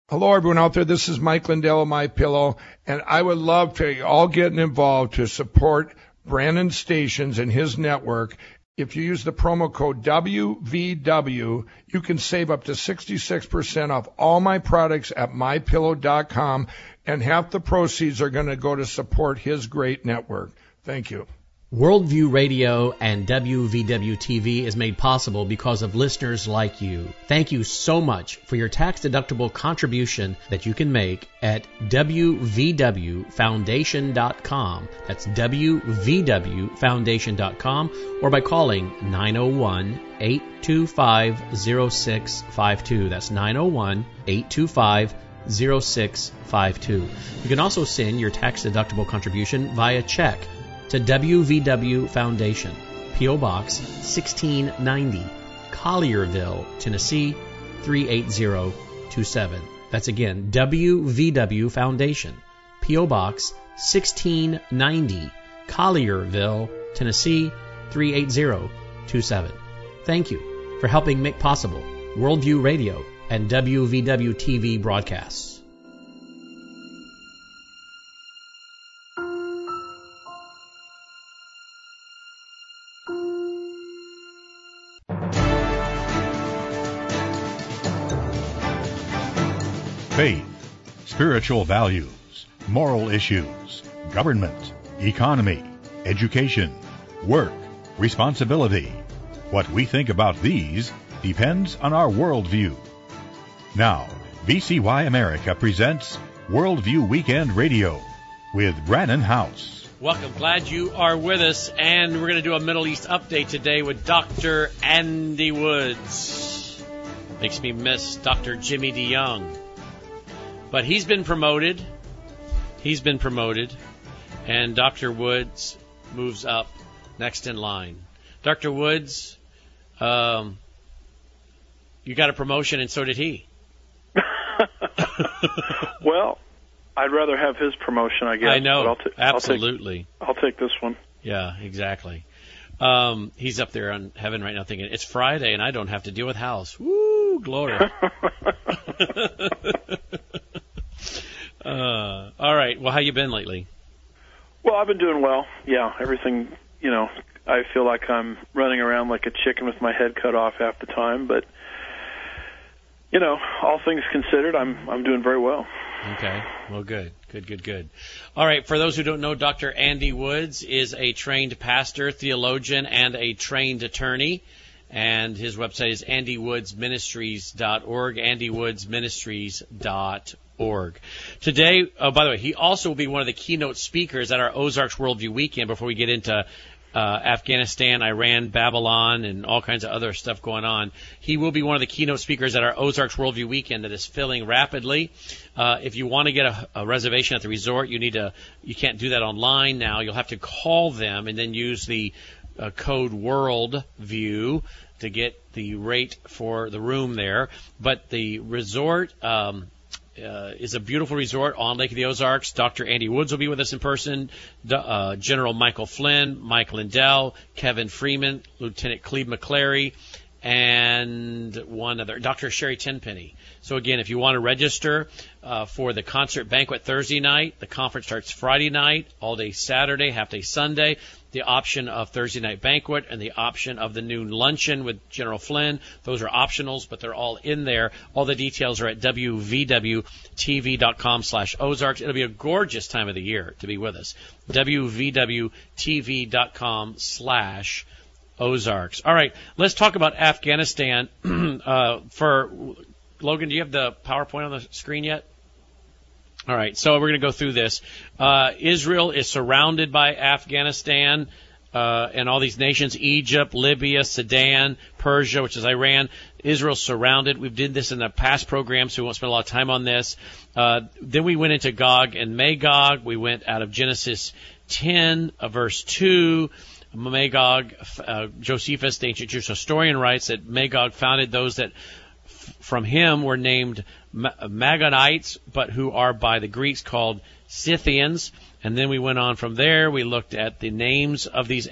Hello, everyone out there. This is Mike Lindell of MyPillow, and I would love for you all getting involved to support Brandon Stations and his network. If you use the promo code WVW, you can save up to 66% off all my products at MyPillow.com, and half the proceeds are going to go to support his great network. Thank you. Worldview Radio and WVW TV is made possible because of listeners like you. Thank you so much for your tax-deductible contribution that you can make at WVWFoundation.com. That's WVWFoundation.com, or by calling 901-825-0652. That's 901-825-0652. You can also send your tax-deductible contribution via check to WVW Foundation, P.O. Box 1690, Collierville, Tennessee 38027. That's again, WVW Foundation, P.O. Box 1690, Collierville, Tennessee 38027. Thank you for helping make possible Worldview Radio and WVW TV broadcasts. Faith, spiritual values, moral issues, government, economy, education, work, responsibility. What we think about these depends on our worldview. Now, VCY America presents Worldview Weekend Radio with Brannon House. Welcome. Glad you are with us. And we're going to do a Middle East update today with Dr. Andy Woods. Makes me miss Dr. Jimmy DeYoung. But he's been promoted. And Dr. Woods moves up next in line. Dr. Woods, you got a promotion, and so did he. Well, I'd rather have his promotion, I guess. I know, but absolutely. I'll take this one. Yeah, exactly. He's up there on heaven right now thinking, it's Friday, and I don't have to deal with house. Woo, glory. All right. Well, how you been lately? Well, I've been doing well. Yeah, everything, I feel like I'm running around like a chicken with my head cut off half the time, but, all things considered, I'm doing very well. Okay. Well, good. All right. For those who don't know, Dr. Andy Woods is a trained pastor, theologian, and a trained attorney. And his website is andywoodsministries.org, andywoodsministries.org. Today, by the way, he also will be one of the keynote speakers at our Ozarks Worldview Weekend before we get into Afghanistan, Iran, Babylon, and all kinds of other stuff going on. He will be one of the keynote speakers at our Ozarks Worldview Weekend that is filling rapidly. If you want to get a reservation at the resort, you can't do that online now. You'll have to call them and then use the code WORLDVIEW to get the rate for the room there. But the resort is a beautiful resort on Lake of the Ozarks. Dr. Andy Woods will be with us in person. General Michael Flynn, Mike Lindell, Kevin Freeman, Lieutenant Cleve McClary, and one other, Dr. Sherry Tenpenny. So again, if you want to register for the concert banquet Thursday night, the conference starts Friday night, all day Saturday, half day Sunday. The option of Thursday night banquet and the option of the noon luncheon with General Flynn. Those are optionals, but they're all in there. All the details are at wvwtv.com/Ozarks. It'll be a gorgeous time of the year to be with us. wvwtv.com/Ozarks. All right, let's talk about Afghanistan. For Logan, do you have the PowerPoint on the screen yet? All right, so we're going to go through this. Israel is surrounded by Afghanistan and all these nations, Egypt, Libya, Sudan, Persia, which is Iran. Israel's surrounded. We did this in the past program, so we won't spend a lot of time on this. Then we went into Gog and Magog. We went out of Genesis 10, verse 2. Magog, Josephus, the ancient Jewish historian, writes that Magog founded those that from him were named Magonites, but who are by the Greeks called Scythians. And then we went on from there. We looked at the names of these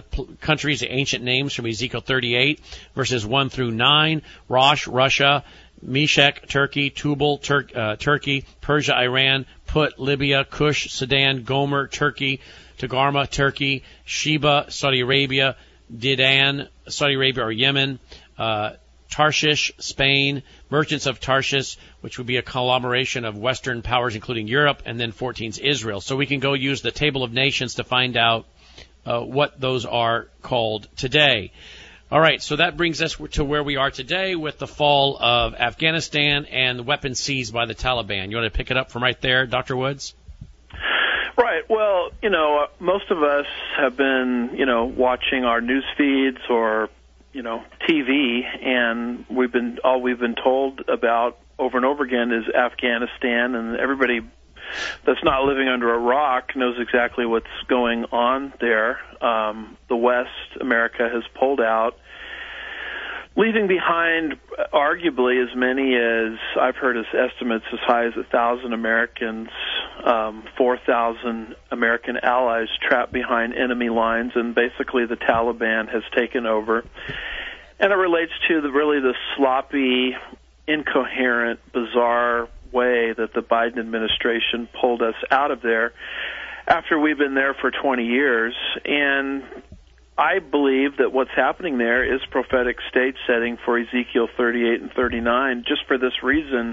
countries, the ancient names from Ezekiel 38, verses 1 through 9. Rosh, Russia, Meshech, Turkey, Tubal, Turkey, Persia, Iran, Put, Libya, Cush, Sudan, Gomer, Turkey, Togarmah, Turkey, Sheba, Saudi Arabia, Dedan, Saudi Arabia or Yemen, Tarshish, Spain, merchants of Tarshish, which would be a conglomeration of Western powers, including Europe, and then 14's Israel. So we can go use the table of nations to find out what those are called today. All right, so that brings us to where we are today with the fall of Afghanistan and the weapons seized by the Taliban. You want to pick it up from right there, Dr. Woods? Right. Well, most of us have been, watching our news feeds or, TV, and all we've been told about over and over again is Afghanistan, and everybody that's not living under a rock knows exactly what's going on there. The West, America, has pulled out, leaving behind arguably as many as, I've heard as estimates as high as 1,000 Americans, 4,000 American allies trapped behind enemy lines, and basically the Taliban has taken over. And it relates to the sloppy, incoherent, bizarre way that the Biden administration pulled us out of there after we've been there for 20 years. And I believe that what's happening there is prophetic stage setting for Ezekiel 38 and 39, just for this reason.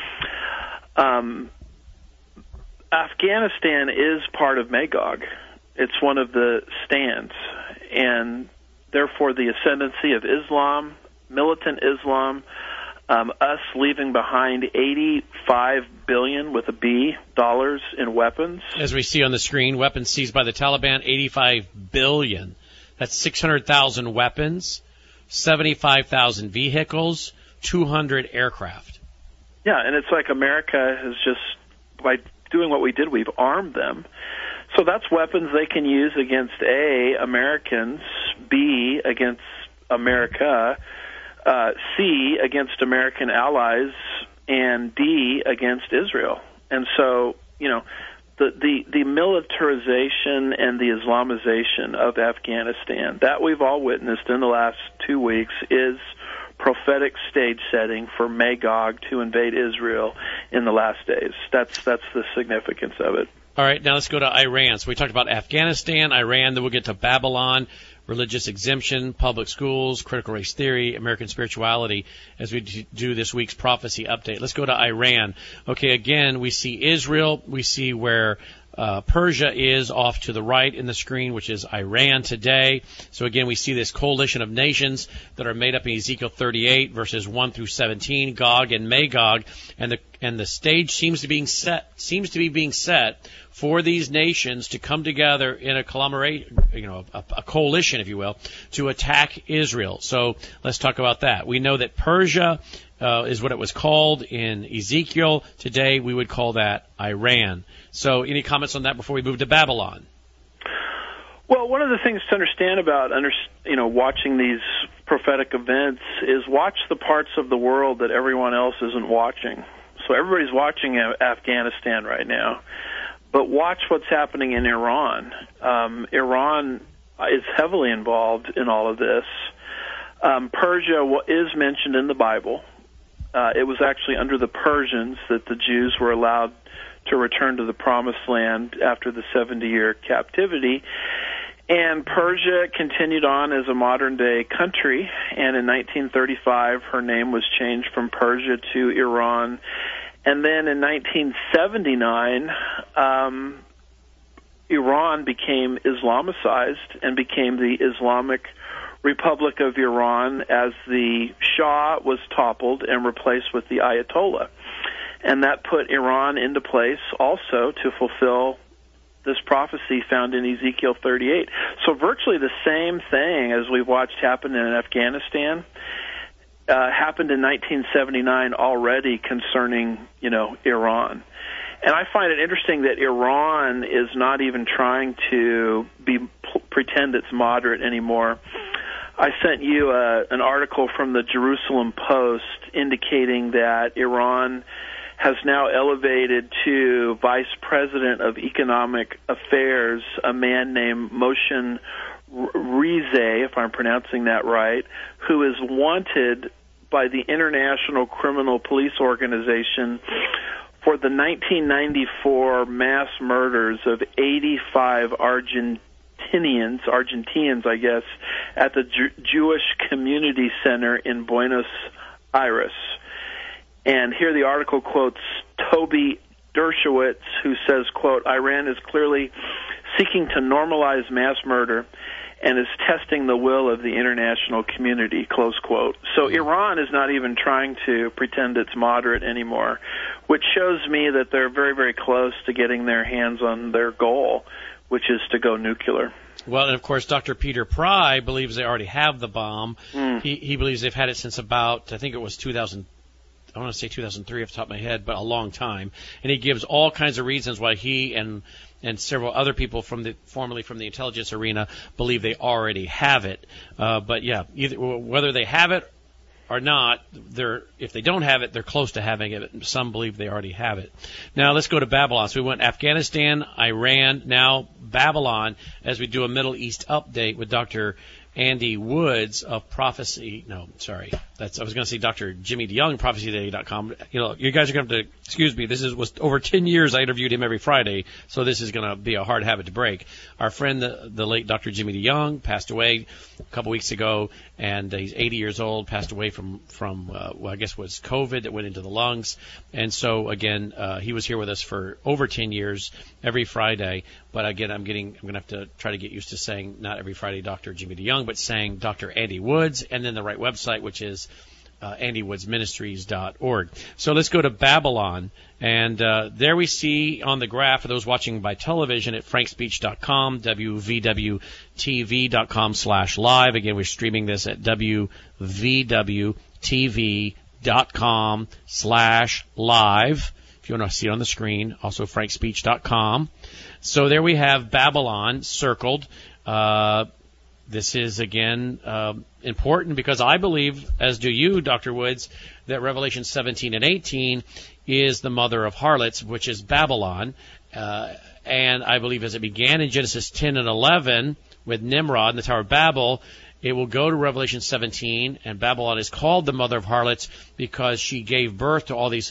Afghanistan is part of Magog. It's one of the stands, and therefore the ascendancy of Islam, militant Islam, us leaving behind $85 billion with a B dollars in weapons. As we see on the screen, weapons seized by the Taliban, $85 billion. That's 600,000 weapons, 75,000 vehicles, 200 aircraft. Yeah, and it's like America has just, by doing what we did, we've armed them. So that's weapons they can use against A, Americans, B, against America, C, against American allies, and D, against Israel. And so, the militarization and the Islamization of Afghanistan that we've all witnessed in the last 2 weeks is prophetic stage setting for Magog to invade Israel in the last days. That's the significance of it. All right, now let's go to Iran. So we talked about Afghanistan, Iran, then we'll get to Babylon, religious exemption, public schools, critical race theory, American spirituality, as we do this week's prophecy update. Let's go to Iran. Okay, again, we see Israel. We see where Persia is off to the right in the screen, which is Iran today. So again, we see this coalition of nations that are made up in Ezekiel 38, verses 1 through 17, Gog and Magog, and the stage seems to be being set for these nations to come together in a conglomerate, a coalition, if you will, to attack Israel. So let's talk about that. We know that Persia is what it was called in Ezekiel. Today we would call that Iran. So any comments on that before we move to Babylon? Well, one of the things to understand about watching these prophetic events is watch the parts of the world that everyone else isn't watching. So everybody's watching Afghanistan right now, but watch what's happening in Iran. Iran is heavily involved in all of this. Persia is mentioned in the Bible. It was actually under the Persians that the Jews were allowed to return to the Promised Land after the 70-year captivity. And Persia continued on as a modern-day country, and in 1935 her name was changed from Persia to Iran. And then in 1979, Iran became Islamicized and became the Islamic Republic of Iran as the Shah was toppled and replaced with the Ayatollah. And that put Iran into place also to fulfill this prophecy found in Ezekiel 38. So virtually the same thing as we've watched happen in Afghanistan happened in 1979 already concerning, Iran. And I find it interesting that Iran is not even trying to pretend it's moderate anymore. I sent you an article from the Jerusalem Post indicating that Iran has now elevated to Vice President of Economic Affairs a man named Moshe Rizeh, if I'm pronouncing that right, who is wanted by the International Criminal Police Organization for the 1994 mass murders of 85 Argentinians, I guess, at the Jewish Community Center in Buenos Aires. And here the article quotes Toby Dershowitz, who says, quote, Iran is clearly seeking to normalize mass murder and is testing the will of the international community, close quote. So Iran is not even trying to pretend it's moderate anymore, which shows me that they're very, very close to getting their hands on their goal, which is to go nuclear. Well, and of course, Dr. Peter Pry believes they already have the bomb. He believes they've had it since about, I think it was 2000. I want to say 2003 off the top of my head, but a long time. And he gives all kinds of reasons why he and several other people formerly from the intelligence arena believe they already have it. But yeah, whether they have it or not, if they don't have it, they're close to having it. Some believe they already have it. Now let's go to Babylon. So we went Afghanistan, Iran, now Babylon, as we do a Middle East update with Dr. Andy Woods of Prophecy. No, sorry. I was going to say Dr. Jimmy DeYoung, ProphecyToday.com. You guys are going to have to excuse me. This was over 10 years I interviewed him every Friday, so this is going to be a hard habit to break. Our friend, the late Dr. Jimmy DeYoung, passed away a couple weeks ago, and he's 80 years old, passed away from I guess it was COVID that went into the lungs. And so, again, he was here with us for over 10 years every Friday. But again, I'm going to have to try to get used to saying not every Friday Dr. Jimmy DeYoung, but saying Dr. Andy Woods, and then the right website, which is andywoodsministries.org. So let's go to Babylon, and there we see on the graph, for those watching by television, at frankspeech.com, wvwtv.com/live. Again, we're streaming this at wvwtv.com/live. If you want to see it on the screen, also frankspeech.com. So there we have Babylon circled. This is, again, important because I believe, as do you, Dr. Woods, that Revelation 17 and 18 is the mother of harlots, which is Babylon. And I believe as it began in Genesis 10 and 11 with Nimrod and the Tower of Babel, it will go to Revelation 17, and Babylon is called the mother of harlots because she gave birth to all these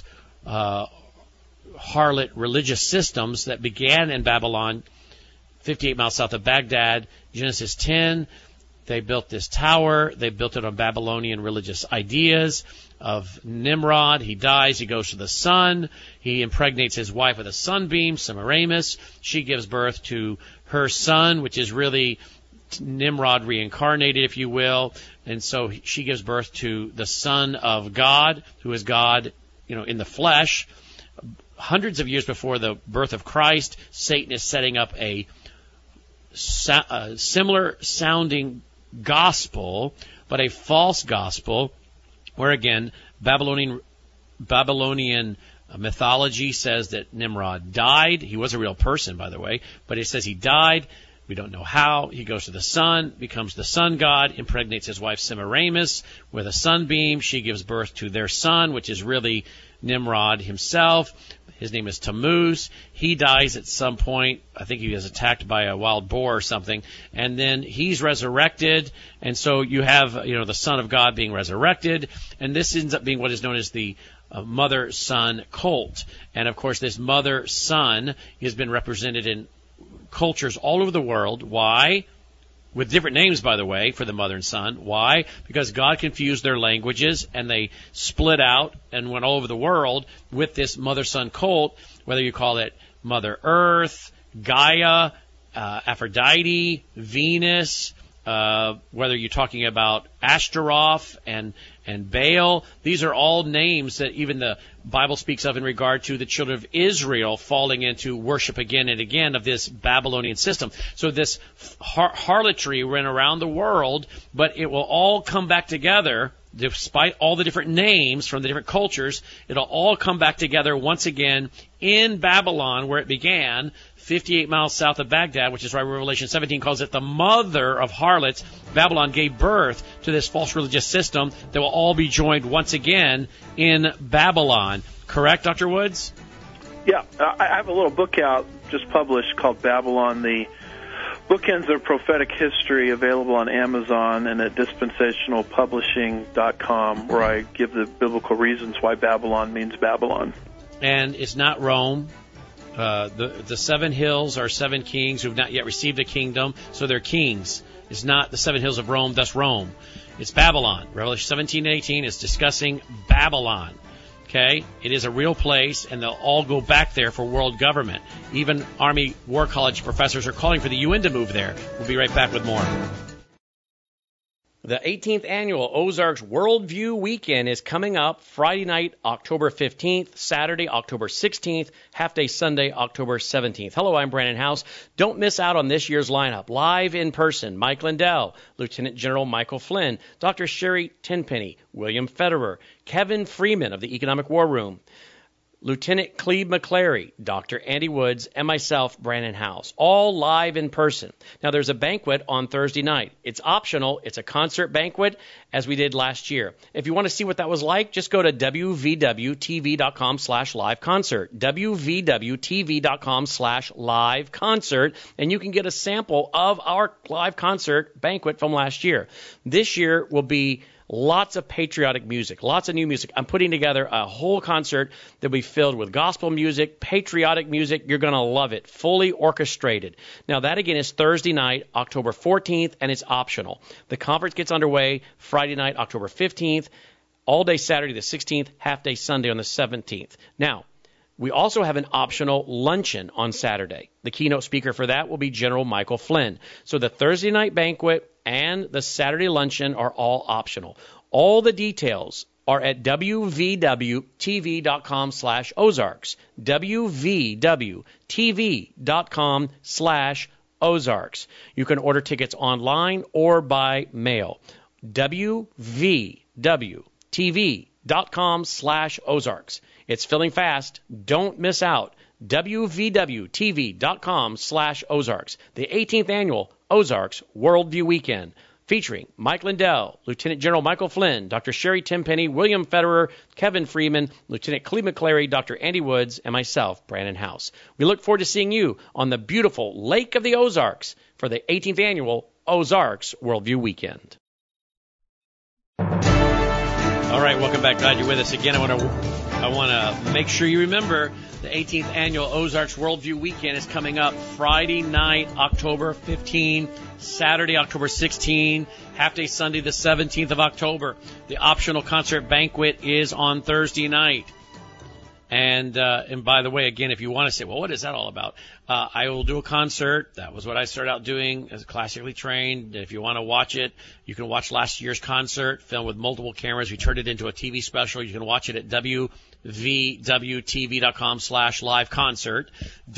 harlot religious systems that began in Babylon, 58 miles south of Baghdad. Genesis 10, they built this tower. They built it on Babylonian religious ideas of Nimrod. He dies. He goes to the sun. He impregnates his wife with a sunbeam, Semiramis. She gives birth to her son, which is really Nimrod reincarnated, if you will. And so she gives birth to the Son of God, who is God, in the flesh. Hundreds of years before the birth of Christ, Satan is setting up a similar sounding gospel, but a false gospel, where again Babylonian mythology says that Nimrod died. He was a real person, by the way, but it says he died. We don't know how. He goes to the sun, becomes the sun god, impregnates his wife Semiramis with a sunbeam. She gives birth to their son, which is really Nimrod himself. His name is Tammuz. He dies at some point. I think he was attacked by a wild boar or something. And then he's resurrected. And so you have, the Son of God being resurrected. And this ends up being what is known as the mother-son cult. And, of course, this mother-son has been represented in cultures all over the world. Why? With different names, by the way, for the mother and son. Why? Because God confused their languages, and they split out and went all over the world with this mother-son cult, whether you call it Mother Earth, Gaia, Aphrodite, Venus, whether you're talking about Ashtaroth and Baal. These are all names that even the Bible speaks of in regard to the children of Israel falling into worship again and again of this Babylonian system. So this harlotry went around the world, but it will all come back together. Despite all the different names from the different cultures, it'll all come back together once again in Babylon, where it began, 58 miles south of Baghdad, which is why Revelation 17 calls it the mother of harlots. Babylon gave birth to this false religious system that will all be joined once again in Babylon. Correct, Dr. Woods? Yeah, I have a little book out just published called Babylon, the Bookends of Prophetic History, available on Amazon and at dispensationalpublishing.com, where I give the biblical reasons why Babylon means Babylon. And it's not Rome. The 7 hills are 7 kings who have not yet received a kingdom, so they're kings. It's not the 7 hills of Rome, thus Rome. It's Babylon. Revelation 17 and 18 is discussing Babylon. Okay? It is a real place, and they'll all go back there for world government. Even Army War College professors are calling for the UN to move there. We'll be right back with more. The 18th annual Ozarks Worldview Weekend is coming up Friday night, October 15th, Saturday, October 16th, half-day Sunday, October 17th. Hello, I'm Brandon House. Don't miss out on this year's lineup. Live in person, Mike Lindell, Lieutenant General Michael Flynn, Dr. Sherry Tenpenny, William Federer, Kevin Freeman of the Economic War Room, Lieutenant Cleve McClary, Dr. Andy Woods, and myself, Brandon House, all live in person. Now, there's a banquet on Thursday night. It's optional. It's a concert banquet, as we did last year. If you want to see what that was like, just go to wvwtv.com/liveconcert, wvwtv.com/liveconcert, and you can get a sample of our live concert banquet from last year. This year will be lots of patriotic music, lots of new music. I'm putting together a whole concert that will be filled with gospel music, patriotic music. You're going to love it, fully orchestrated. Now, that again is Thursday night, October 14th, and it's optional. The conference gets underway Friday night, October 15th, all day Saturday the 16th, half day Sunday on the 17th. Now, we also have an optional luncheon on Saturday. The keynote speaker for that will be General Michael Flynn. So the Thursday night banquet and the Saturday luncheon are all optional. All the details are at wvwtv.com/Ozarks, wvwtv.com/Ozarks. You can order tickets online or by mail. wvwtv.com/Ozarks. It's filling fast. Don't miss out. wvwtv.com/Ozarks. The 18th annual Ozarks Worldview Weekend, featuring Mike Lindell, Lieutenant General Michael Flynn, Dr. Sherry Tenpenny, William Federer, Kevin Freeman, Lieutenant Cleve McClary, Dr. Andy Woods, and myself, Brandon House. We look forward to seeing you on the beautiful Lake of the Ozarks for the 18th annual Ozarks Worldview Weekend. All right, welcome back. Glad you're with us again. I want to make sure you remember the 18th annual Ozarks Worldview Weekend is coming up Friday night, October 15, Saturday, October 16, half-day Sunday, the 17th of October. The optional concert banquet is on Thursday night. And by the way, again, if you want to say, well, what is that all about? I will do a concert. That was what I started out doing as classically trained. If you want to watch it, you can watch last year's concert, filmed with multiple cameras. We turned it into a TV special. You can watch it at wvwtv.com/liveconcert,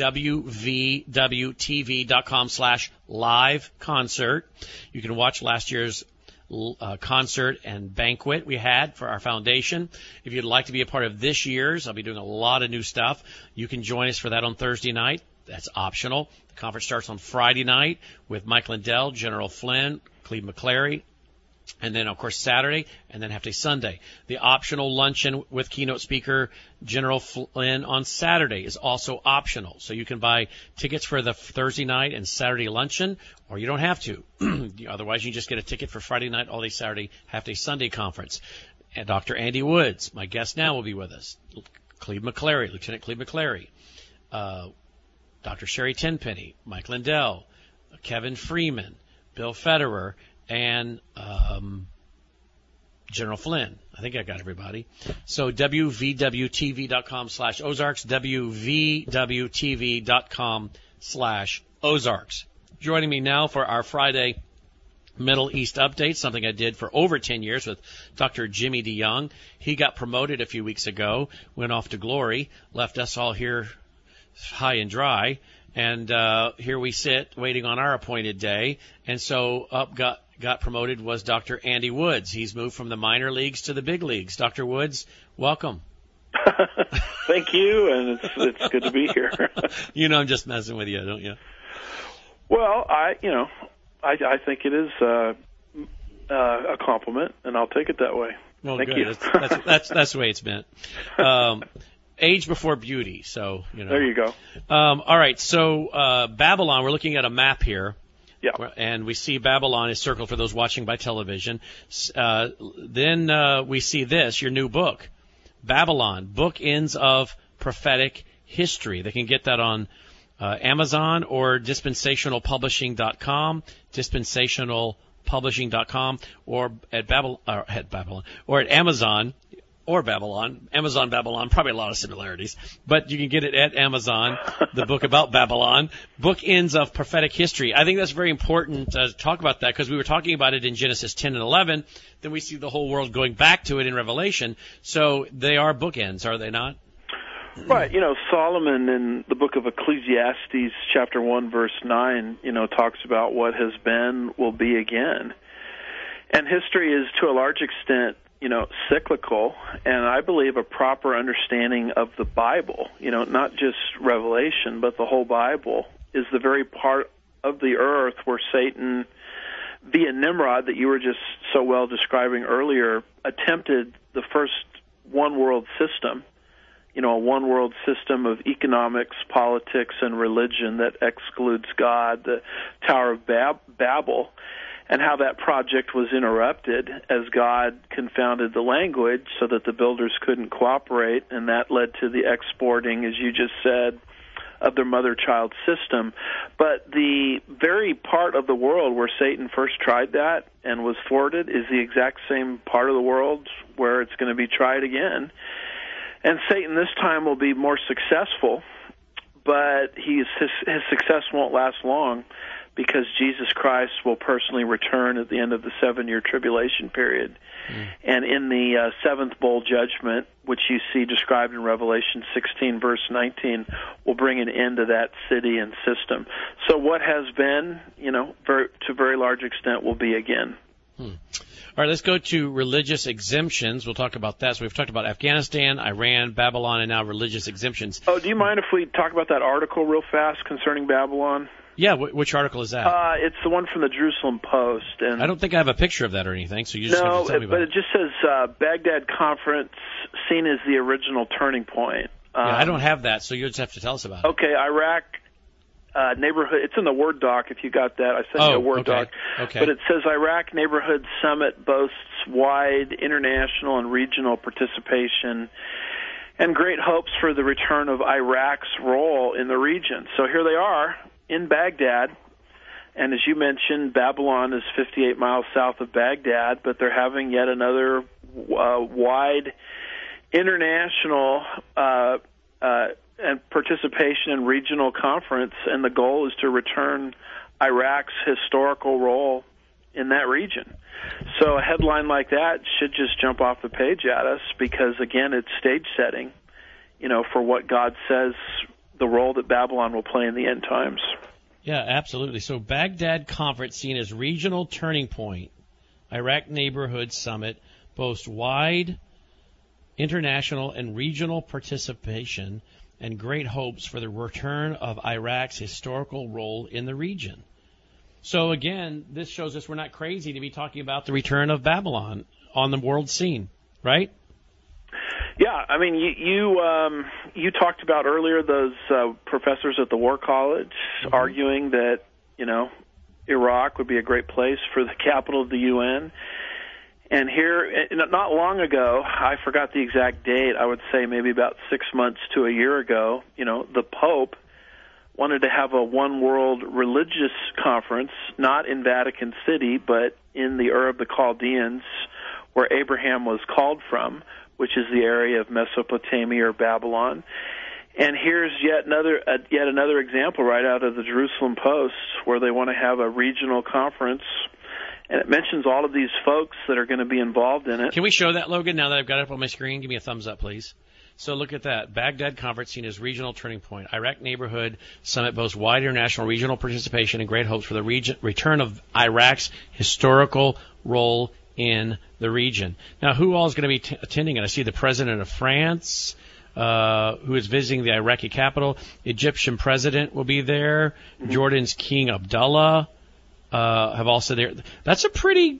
wvwtv.com/liveconcert. You can watch last year's concert and banquet we had for our foundation. If you'd like to be a part of this year's, I'll be doing a lot of new stuff. You can join us for that on Thursday night. That's optional. The conference starts on Friday night with Mike Lindell, General Flynn, Cleve McClary, and then, of course, Saturday, and then half-day Sunday. The optional luncheon with keynote speaker General Flynn on Saturday is also optional. So you can buy tickets for the Thursday night and Saturday luncheon, or you don't have to. Otherwise, you can just get a ticket for Friday night, all-day Saturday, half-day Sunday conference. And Dr. Andy Woods, my guest now, will be with us. Cleve McClary, Lieutenant Cleve McClary, Dr. Sherry Tenpenny, Mike Lindell, Kevin Freeman, Bill Federer, and General Flynn. I think I got everybody. So wvwtv.com/Ozarks, wvwtv.com/Ozarks. Joining me now for our Friday Middle East update, something I did for over 10 years with Dr. Jimmy DeYoung. He got promoted a few weeks ago, went off to glory, left us all here high and dry, and here we sit waiting on our appointed day. And so up got promoted was Dr. Andy Woods. He's moved from the minor leagues to the big leagues. Dr. Woods, welcome. Thank you, and it's good to be here. You know I'm just messing with you, don't you? Well, I think it is a compliment, and I'll take it that way. Well, Thank good. you. That's the way it's meant. Age before beauty, so, you know. There you go. All right, so Babylon, we're looking at a map here. Yeah. And we see Babylon is circled for those watching by television. Then we see this, your new book, Babylon, Bookends of Prophetic History. They can get that on Amazon or dispensationalpublishing.com, dispensationalpublishing.com, or at Babylon, or at Amazon. Or Babylon, Babylon, probably a lot of similarities. But you can get it at Amazon, the book about Babylon, Bookends of Prophetic History. I think that's very important to talk about that because we were talking about it in Genesis 10 and 11. Then we see the whole world going back to it in Revelation. So they are bookends, are they not? Right. Solomon in the book of Ecclesiastes, chapter 1, verse 9, talks about what has been will be again. And history is, to a large extent, cyclical, and I believe a proper understanding of the Bible, not just Revelation, but the whole Bible, is the very part of the earth where Satan, via Nimrod, that you were just so well describing earlier, attempted the first one-world system, a one-world system of economics, politics, and religion that excludes God, the Tower of Babel, and how that project was interrupted as God confounded the language so that the builders couldn't cooperate, and that led to the exporting, as you just said, of their mother-child system. But the very part of the world where Satan first tried that and was thwarted is the exact same part of the world where it's going to be tried again. And Satan this time will be more successful, but his success won't last long, because Jesus Christ will personally return at the end of the 7-year tribulation period. And in the seventh bowl judgment, which you see described in Revelation 16, verse 19, will bring an end to that city and system. So what has been, to a very large extent, will be again. All right, let's go to religious exemptions. We'll talk about that. So we've talked about Afghanistan, Iran, Babylon, and now religious exemptions. Oh, do you mind if we talk about that article real fast concerning Babylon? Yeah, which article is that? It's the one from the Jerusalem Post. And I don't think I have a picture of that or anything, so you just have to tell me about it. No, but it just says Baghdad Conference seen as the original turning point. I don't have that, so you'll just have to tell us about it. Okay, Iraq neighborhood. It's in the Word doc if you got that. I sent you a Word doc. Okay. But it says Iraq Neighborhood Summit boasts wide international and regional participation and great hopes for the return of Iraq's role in the region. So here they are in Baghdad, and as you mentioned, Babylon is 58 miles south of Baghdad, but they're having yet another wide international and participation in regional conference, and the goal is to return Iraq's historical role in that region. So a headline like that should just jump off the page at us because, again, it's stage setting, for what God says the role that Babylon will play in the end times. Yeah, absolutely. So Baghdad Conference seen as regional turning point, Iraq Neighborhood Summit boasts wide international and regional participation and great hopes for the return of Iraq's historical role in the region. So again, this shows us we're not crazy to be talking about the return of Babylon on the world scene, right? Yeah, I mean, you talked about earlier those professors at the War College arguing that, Iraq would be a great place for the capital of the UN. And here, not long ago, I forgot the exact date, I would say maybe about 6 months to a year ago, the Pope wanted to have a one-world religious conference, not in Vatican City, but in the Ur of the Chaldeans, where Abraham was called from, which is the area of Mesopotamia or Babylon. And here's yet another example right out of the Jerusalem Post, where they want to have a regional conference. And it mentions all of these folks that are going to be involved in it. Can we show that, Logan, now that I've got it up on my screen? Give me a thumbs up, please. So look at that. Baghdad Conference seen as regional turning point. Iraq Neighborhood Summit boasts wide international regional participation and great hopes for the return of Iraq's historical role in the region. Now, who all is going to be attending it? I see the president of France, who is visiting the Iraqi capital. Egyptian president will be there. Mm-hmm. Jordan's King Abdullah have also there. That's a pretty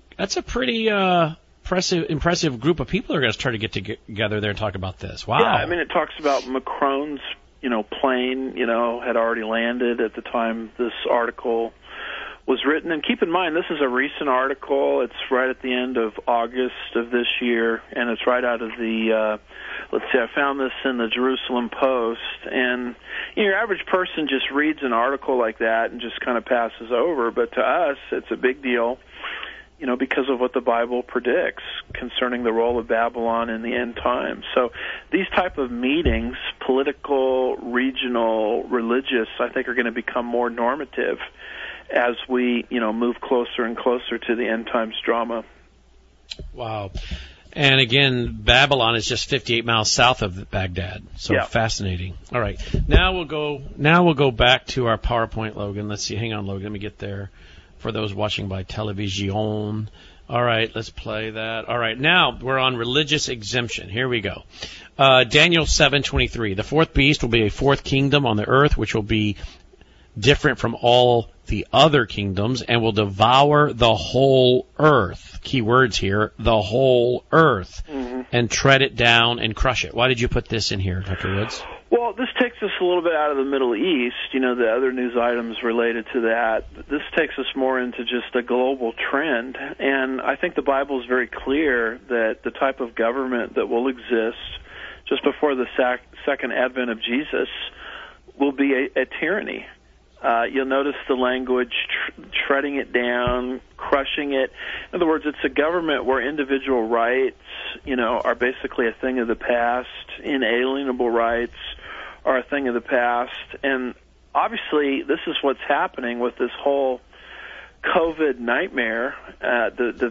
impressive group of people who are going to try to get together there and talk about this. Wow. Yeah, I mean, it talks about Macron's, plane, had already landed at the time this article was written. And keep in mind, this is a recent article. It's right at the end of August of this year, and it's right out of the, I found this in the Jerusalem Post. And your average person just reads an article like that and just kind of passes over. But to us, it's a big deal, because of what the Bible predicts concerning the role of Babylon in the end times. So these type of meetings, political, regional, religious, I think are going to become more normative as we, move closer and closer to the end times drama. Wow. And again, Babylon is just 58 miles south of Baghdad. So fascinating. All right. Now we'll go back to our PowerPoint, Logan. Let's see. Hang on, Logan. Let me get there for those watching by television. All right, let's play that. All right. Now we're on religious exemption. Here we go. Daniel 7:23. The fourth beast will be a fourth kingdom on the earth, which will be different from all the other kingdoms and will devour the whole earth. Key words here, the whole earth, and tread it down and crush it. Why did you put this in here, Dr. Woods? Well, this takes us a little bit out of the Middle East, the other news items related to that. This takes us more into just a global trend. And I think the Bible is very clear that the type of government that will exist just before the second advent of Jesus will be a tyranny. You'll notice the language, treading it down, crushing it. In other words, it's a government where individual rights, are basically a thing of the past. Inalienable rights are a thing of the past. And obviously, this is what's happening with this whole COVID nightmare, the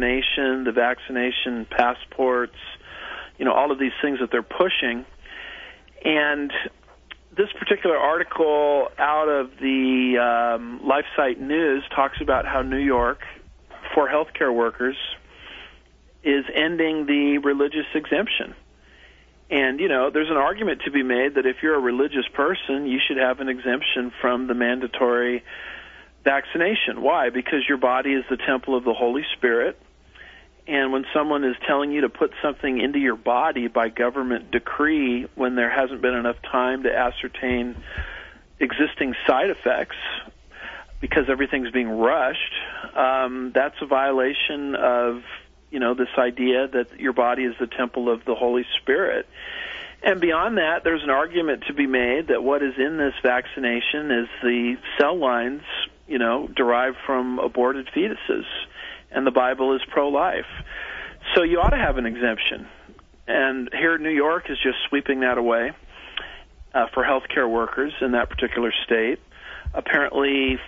vaccination passports, all of these things that they're pushing. And this particular article out of the LifeSite News talks about how New York, for healthcare workers, is ending the religious exemption. And, there's an argument to be made that if you're a religious person, you should have an exemption from the mandatory vaccination. Why? Because your body is the temple of the Holy Spirit. And when someone is telling you to put something into your body by government decree when there hasn't been enough time to ascertain existing side effects because everything's being rushed, that's a violation of, this idea that your body is the temple of the Holy Spirit. And beyond that, there's an argument to be made that what is in this vaccination is the cell lines, derived from aborted fetuses. And the Bible is pro-life. So you ought to have an exemption. And here in New York is just sweeping that away for healthcare workers in that particular state. Apparently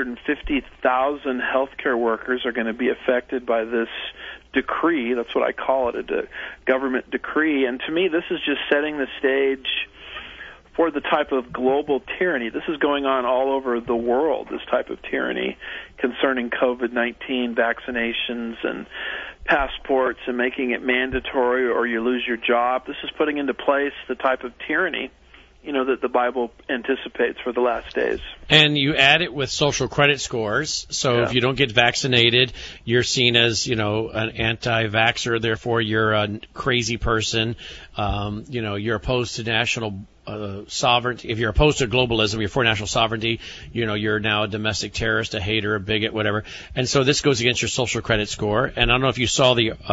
450,000 healthcare workers are going to be affected by this decree. That's what I call it, a government decree. And to me, this is just setting the stage for the type of global tyranny. This is going on all over the world, this type of tyranny concerning COVID-19 vaccinations and passports and making it mandatory or you lose your job. This is putting into place the type of tyranny, that the Bible anticipates for the last days. And you add it with social credit scores. So if you don't get vaccinated, you're seen as, an anti-vaxxer. Therefore, you're a crazy person. You're opposed to national sovereignty. If you're opposed to globalism, you're for national sovereignty, you're now a domestic terrorist, a hater, a bigot, whatever. And so this goes against your social credit score. And I don't know if you saw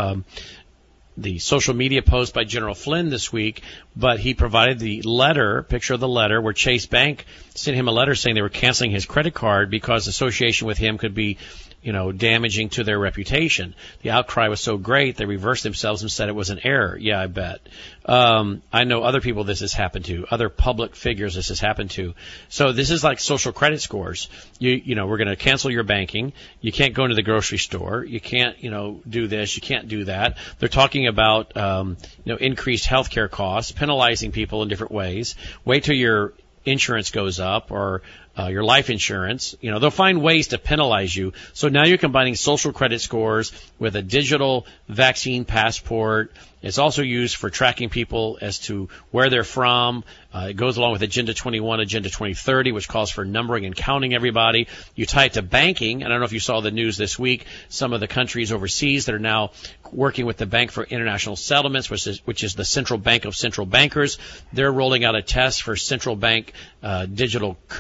the social media post by General Flynn this week, but he provided the picture of the letter where Chase Bank sent him a letter saying they were canceling his credit card because association with him could be, damaging to their reputation. The outcry was so great, they reversed themselves and said it was an error. Yeah, I bet. I know other people this has happened to, other public figures this has happened to. So this is like social credit scores. We're going to cancel your banking. You can't go into the grocery store. You can't, do this. You can't do that. They're talking about, increased healthcare costs, penalizing people in different ways. Wait till your insurance goes up or your life insurance. They'll find ways to penalize you. So now you're combining social credit scores with a digital vaccine passport. It's also used for tracking people as to where they're from. It goes along with Agenda 21, Agenda 2030, which calls for numbering and counting everybody. You tie it to banking. And I don't know if you saw the news this week. Some of the countries overseas that are now working with the Bank for International Settlements, which is the central bank of central bankers. They're rolling out a test for central bank digital currency.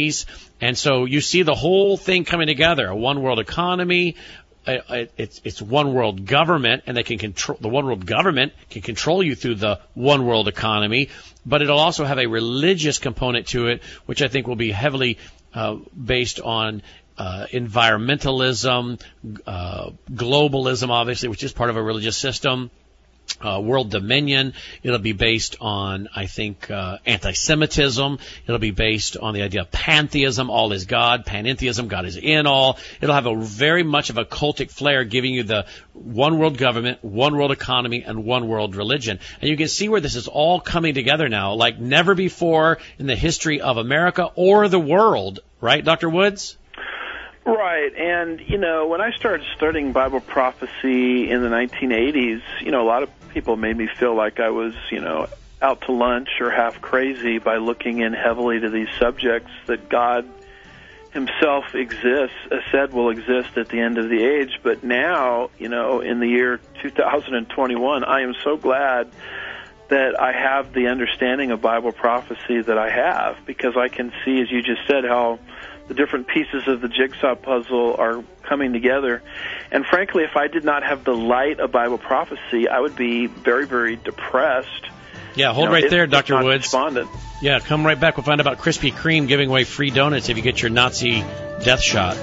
peace. And so you see the whole thing coming together, a one world economy. It's one world government, and they can control the one world government can control you through the one world economy, but it'll also have a religious component to it, which I think will be heavily based on environmentalism, globalism, obviously, which is part of a religious system. World dominion. It'll be based on, I think, anti-Semitism. It'll be based on the idea of pantheism, all is God, panentheism, God is in all. It'll have a very much of a cultic flair, giving you the one world government, one world economy, and one world religion. And you can see where this is all coming together now, like never before in the history of America or the world. Right, Dr. Woods? Right, and, when I started studying Bible prophecy in the 1980s, a lot of people made me feel like I was, out to lunch or half crazy by looking in heavily to these subjects that God himself said will exist at the end of the age. But now, in the year 2021, I am so glad that I have the understanding of Bible prophecy that I have, because I can see, as you just said, how the different pieces of the jigsaw puzzle are coming together. And frankly, if I did not have the light of Bible prophecy, I would be very, very depressed. Yeah, hold right there, Dr. Woods. Despondent. Yeah, come right back. We'll find out about Krispy Kreme giving away free donuts if you get your Nazi death shot.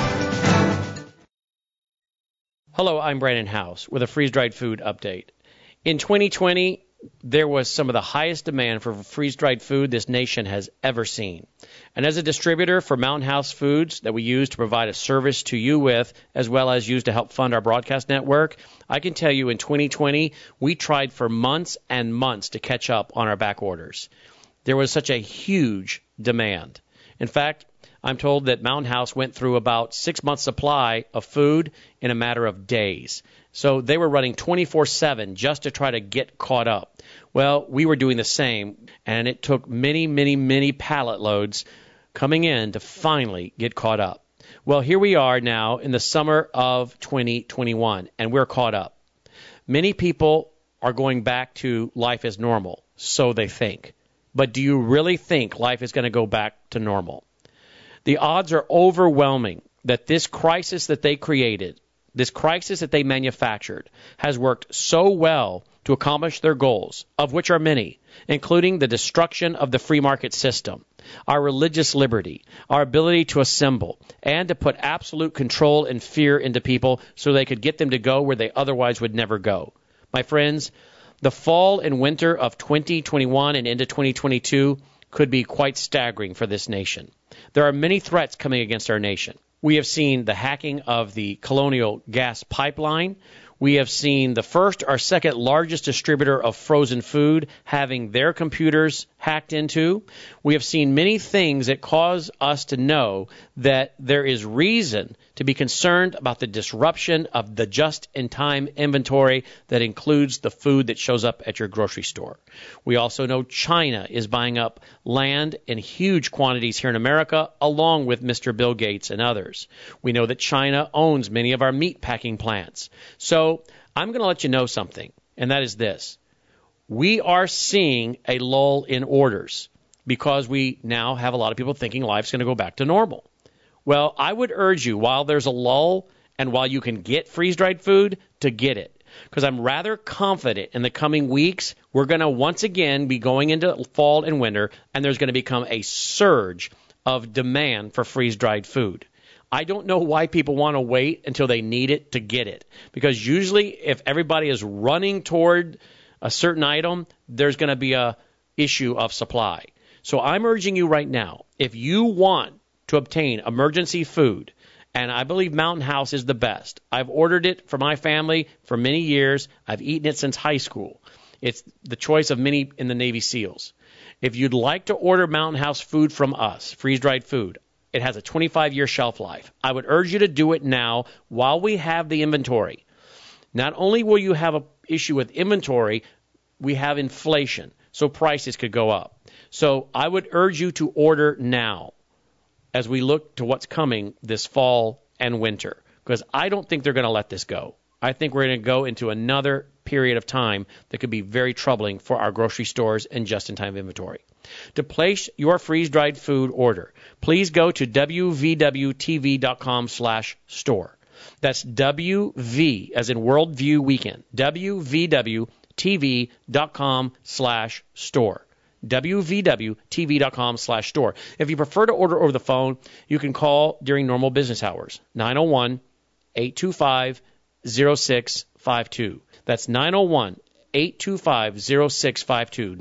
Hello, I'm Brandon House with a freeze-dried food update. In 2020, there was some of the highest demand for freeze-dried food this nation has ever seen. And as a distributor for Mountain House Foods that we use to provide a service to you with, as well as use to help fund our broadcast network, I can tell you in 2020, we tried for months and months to catch up on our back orders. There was such a huge demand. In fact, I'm told that Mountain House went through about 6 months' supply of food in a matter of days. So they were running 24/7 just to try to get caught up. Well, we were doing the same, and it took many, many, many pallet loads coming in to finally get caught up. Well, here we are now in the summer of 2021, and we're caught up. Many people are going back to life as normal, so they think. But do you really think life is going to go back to normal? The odds are overwhelming that this crisis that they created, this crisis that they manufactured, has worked so well to accomplish their goals, of which are many, including the destruction of the free market system, our religious liberty, our ability to assemble, and to put absolute control and fear into people so they could get them to go where they otherwise would never go. My friends, the fall and winter of 2021 and into 2022 could be quite staggering for this nation. There are many threats coming against our nation. We have seen the hacking of the Colonial Gas Pipeline. We have seen the first or second largest distributor of frozen food having their computers hacked into. We have seen many things that cause us to know that there is reason to be concerned about the disruption of the just-in-time inventory that includes the food that shows up at your grocery store. We also know China is buying up land in huge quantities here in America, along with Mr. Bill Gates and others. We know that China owns many of our meat packing plants. So I'm going to let you know something, and that is this. We are seeing a lull in orders because we now have a lot of people thinking life's going to go back to normal. Well, I would urge you, while there's a lull and while you can get freeze-dried food, to get it. Because I'm rather confident in the coming weeks, we're going to once again be going into fall and winter, and there's going to become a surge of demand for freeze-dried food. I don't know why people want to wait until they need it to get it. Because usually if everybody is running toward a certain item, there's going to be a issue of supply. So I'm urging you right now, if you want to obtain emergency food, and I believe Mountain House is the best. I've ordered it for my family for many years. I've eaten it since high school. It's the choice of many in the Navy SEALs. If you'd like to order Mountain House food from us, freeze-dried food, it has a 25-year shelf life. I would urge you to do it now while we have the inventory. Not only will you have an issue with inventory, we have inflation, so prices could go up. So I would urge you to order now as we look to what's coming this fall and winter, because I don't think they're going to let this go. I think we're going to go into another period of time that could be very troubling for our grocery stores and just-in-time inventory. To place your freeze-dried food order, please go to wvwtv.com/store. That's WV, as in Worldview Weekend, wvwtv.com/store. wvwtv.com/store. If you prefer to order over the phone, you can call during normal business hours, 901-825-0652. That's 901-825-0652,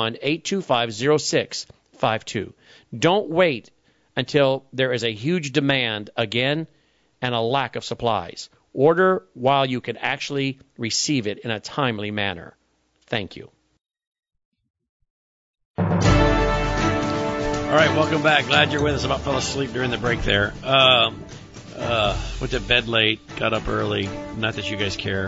901-825-0652. Don't wait until there is a huge demand again and a lack of supplies. Order while you can actually receive it in a timely manner. Thank you. All right, welcome back. Glad you're with us. About fell asleep during the break there. Went to bed late, got up early. Not that you guys care.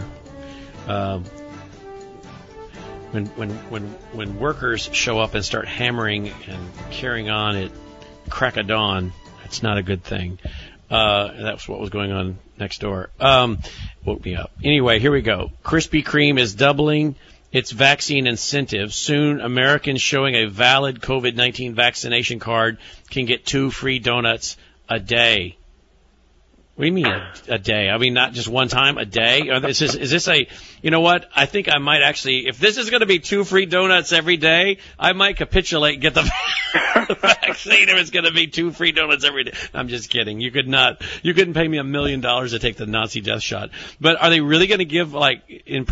When workers show up and start hammering and carrying on at crack of dawn, it's not a good thing. That's what was going on next door. Woke me up. Anyway, here we go. Krispy Kreme is doubling its vaccine incentive. Soon, Americans showing a valid COVID-19 vaccination card can get 2 free donuts a day. What do you mean a day? I mean, not just one time, a day? Is this a, you know what? I think I might actually, if this is going to be 2 free donuts every day, I might capitulate and get the vaccine if it's going to be 2 free donuts every day. I'm just kidding. You couldn't pay me $1 million to take the Nazi death shot. But are they really going to give, like, in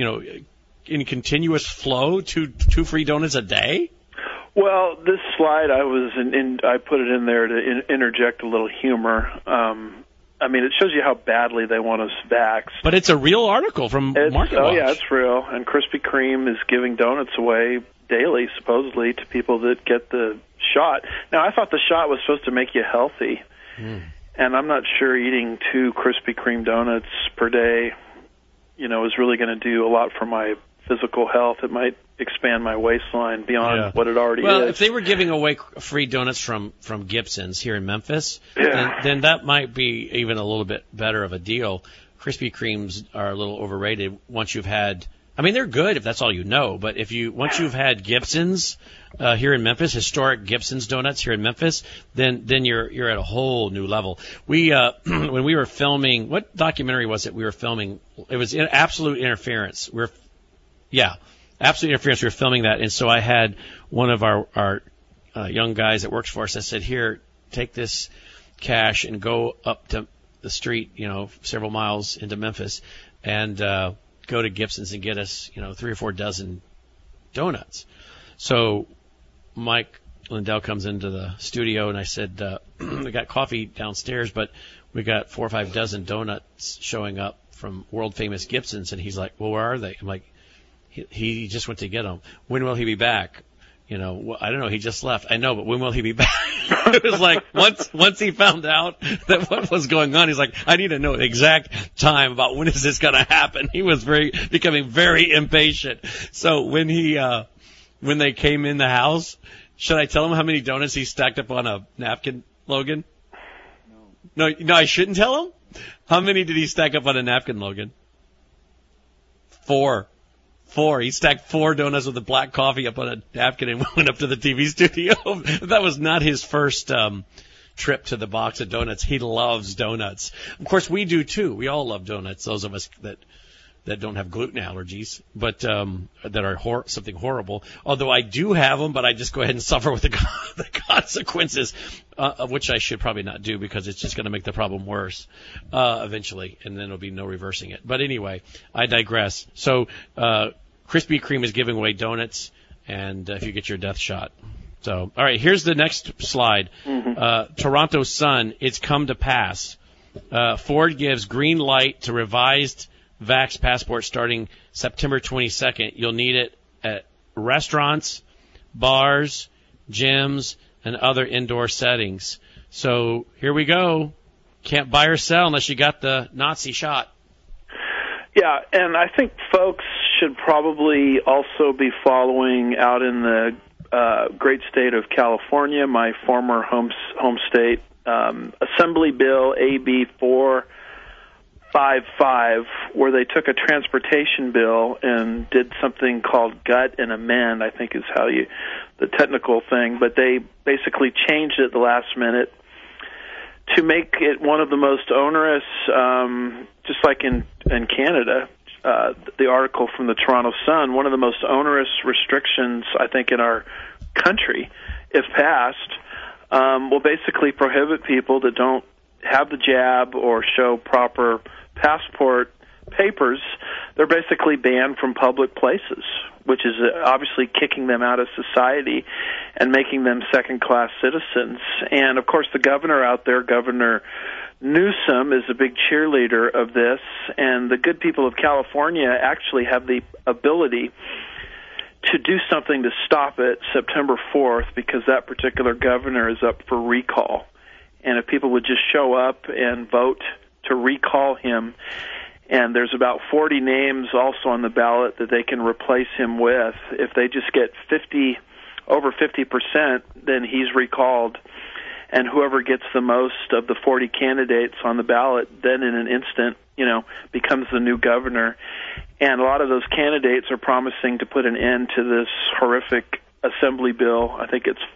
continuous flow, two free donuts a day? Well, this slide I put it in there to interject a little humor. I mean, it shows you how badly they want us vaxxed. But it's a real article from MarketWatch. Oh, yeah, it's real. And Krispy Kreme is giving donuts away daily, supposedly, to people that get the shot. Now, I thought the shot was supposed to make you healthy. And I'm not sure eating 2 Krispy Kreme donuts per day, is really going to do a lot for my physical health. It might expand my waistline beyond what it already is. Well, if they were giving away free donuts from Gibson's here in Memphis, then that might be even a little bit better of a deal. Krispy Kremes are a little overrated once you've had, I mean, they're good if that's all you know, but once you've had Gibson's here in Memphis, historic Gibson's donuts here in Memphis, then you're at a whole new level. We when we were filming, what documentary was it we were filming? It was Absolute Interference. Absolute Interference. We were filming that, and so I had one of our young guys that works for us. I said, "Here, take this cash and go up to the street, several miles into Memphis, and go to Gibson's and get us, 3 or 4 dozen donuts." So Mike Lindell comes into the studio, and I said, "We got coffee downstairs, but we got 4 or 5 dozen donuts showing up from world famous Gibson's." And he's like, "Well, where are they?" I'm like, He just went to get them. When will he be back? I don't know. He just left. I know, but when will he be back? It was like once he found out that what was going on, he's like, I need to know the exact time about when is this going to happen. He was becoming very impatient. So when they came in the house, should I tell him how many donuts he stacked up on a napkin, Logan? No, I shouldn't tell him? How many did he stack up on a napkin, Logan? 4. He stacked 4 donuts with the black coffee up on a napkin and went up to the TV studio. That was not his first trip to the box of donuts. He loves donuts. Of course, we do too. We all love donuts, those of us that don't have gluten allergies, but that are something horrible. Although I do have them, but I just go ahead and suffer with the consequences, of which I should probably not do because it's just going to make the problem worse eventually, and then there'll be no reversing it. But anyway, I digress. So Krispy Kreme is giving away donuts, and if you get your death shot. So, all right, here's the next slide. Toronto Sun, it's come to pass. Ford gives green light to revised Vax passport starting September 22nd. You'll need it at restaurants, bars, gyms, and other indoor settings. So here we go. Can't buy or sell unless you got the Nazi shot. Yeah, and I think folks should probably also be following out in the great state of California, my former home state, Assembly Bill AB 4 5-5, where they took a transportation bill and did something called gut and amend, I think is how the technical thing, but they basically changed it at the last minute to make it one of the most onerous, just like in Canada, the article from the Toronto Sun, one of the most onerous restrictions, I think, in our country, if passed, will basically prohibit people that don't have the jab or show proper passport papers. They're basically banned from public places, which is obviously kicking them out of society and making them second-class citizens. And, of course, the governor out there, Governor Newsom, is a big cheerleader of this, and the good people of California actually have the ability to do something to stop it September 4th, because that particular governor is up for recall. And if people would just show up and vote to recall him, and there's about 40 names also on the ballot that they can replace him with. If they just get over 50%, then he's recalled. And whoever gets the most of the 40 candidates on the ballot, then in an instant, becomes the new governor. And a lot of those candidates are promising to put an end to this horrific assembly bill. I think it's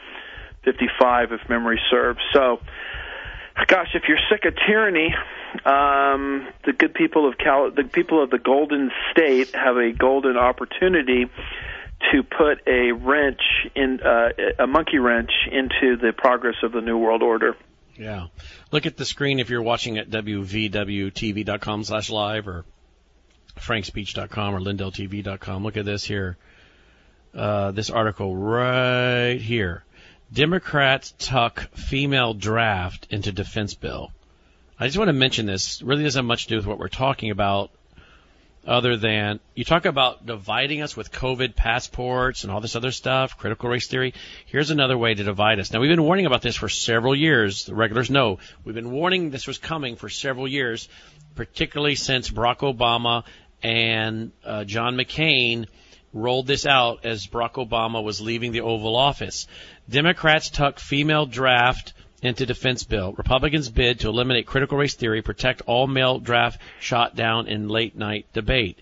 455, if memory serves. So, gosh, if you're sick of tyranny, the good people of the people of the Golden State have a golden opportunity to put a monkey wrench into the progress of the New World Order. Yeah. Look at the screen if you're watching at wvwtv.com/live or frankspeech.com or lindelltv.com. Look at this here. This article right here. Democrats tuck female draft into defense bill. I just want to mention this. It really doesn't have much to do with what we're talking about, other than you talk about dividing us with COVID passports and all this other stuff, critical race theory. Here's another way to divide us. Now, we've been warning about this for several years. The regulars know. We've been warning this was coming for several years, particularly since Barack Obama and John McCain rolled this out as Barack Obama was leaving the Oval Office. Democrats tuck female draft into defense bill. Republicans bid to eliminate critical race theory, protect all male draft shot down in late night debate.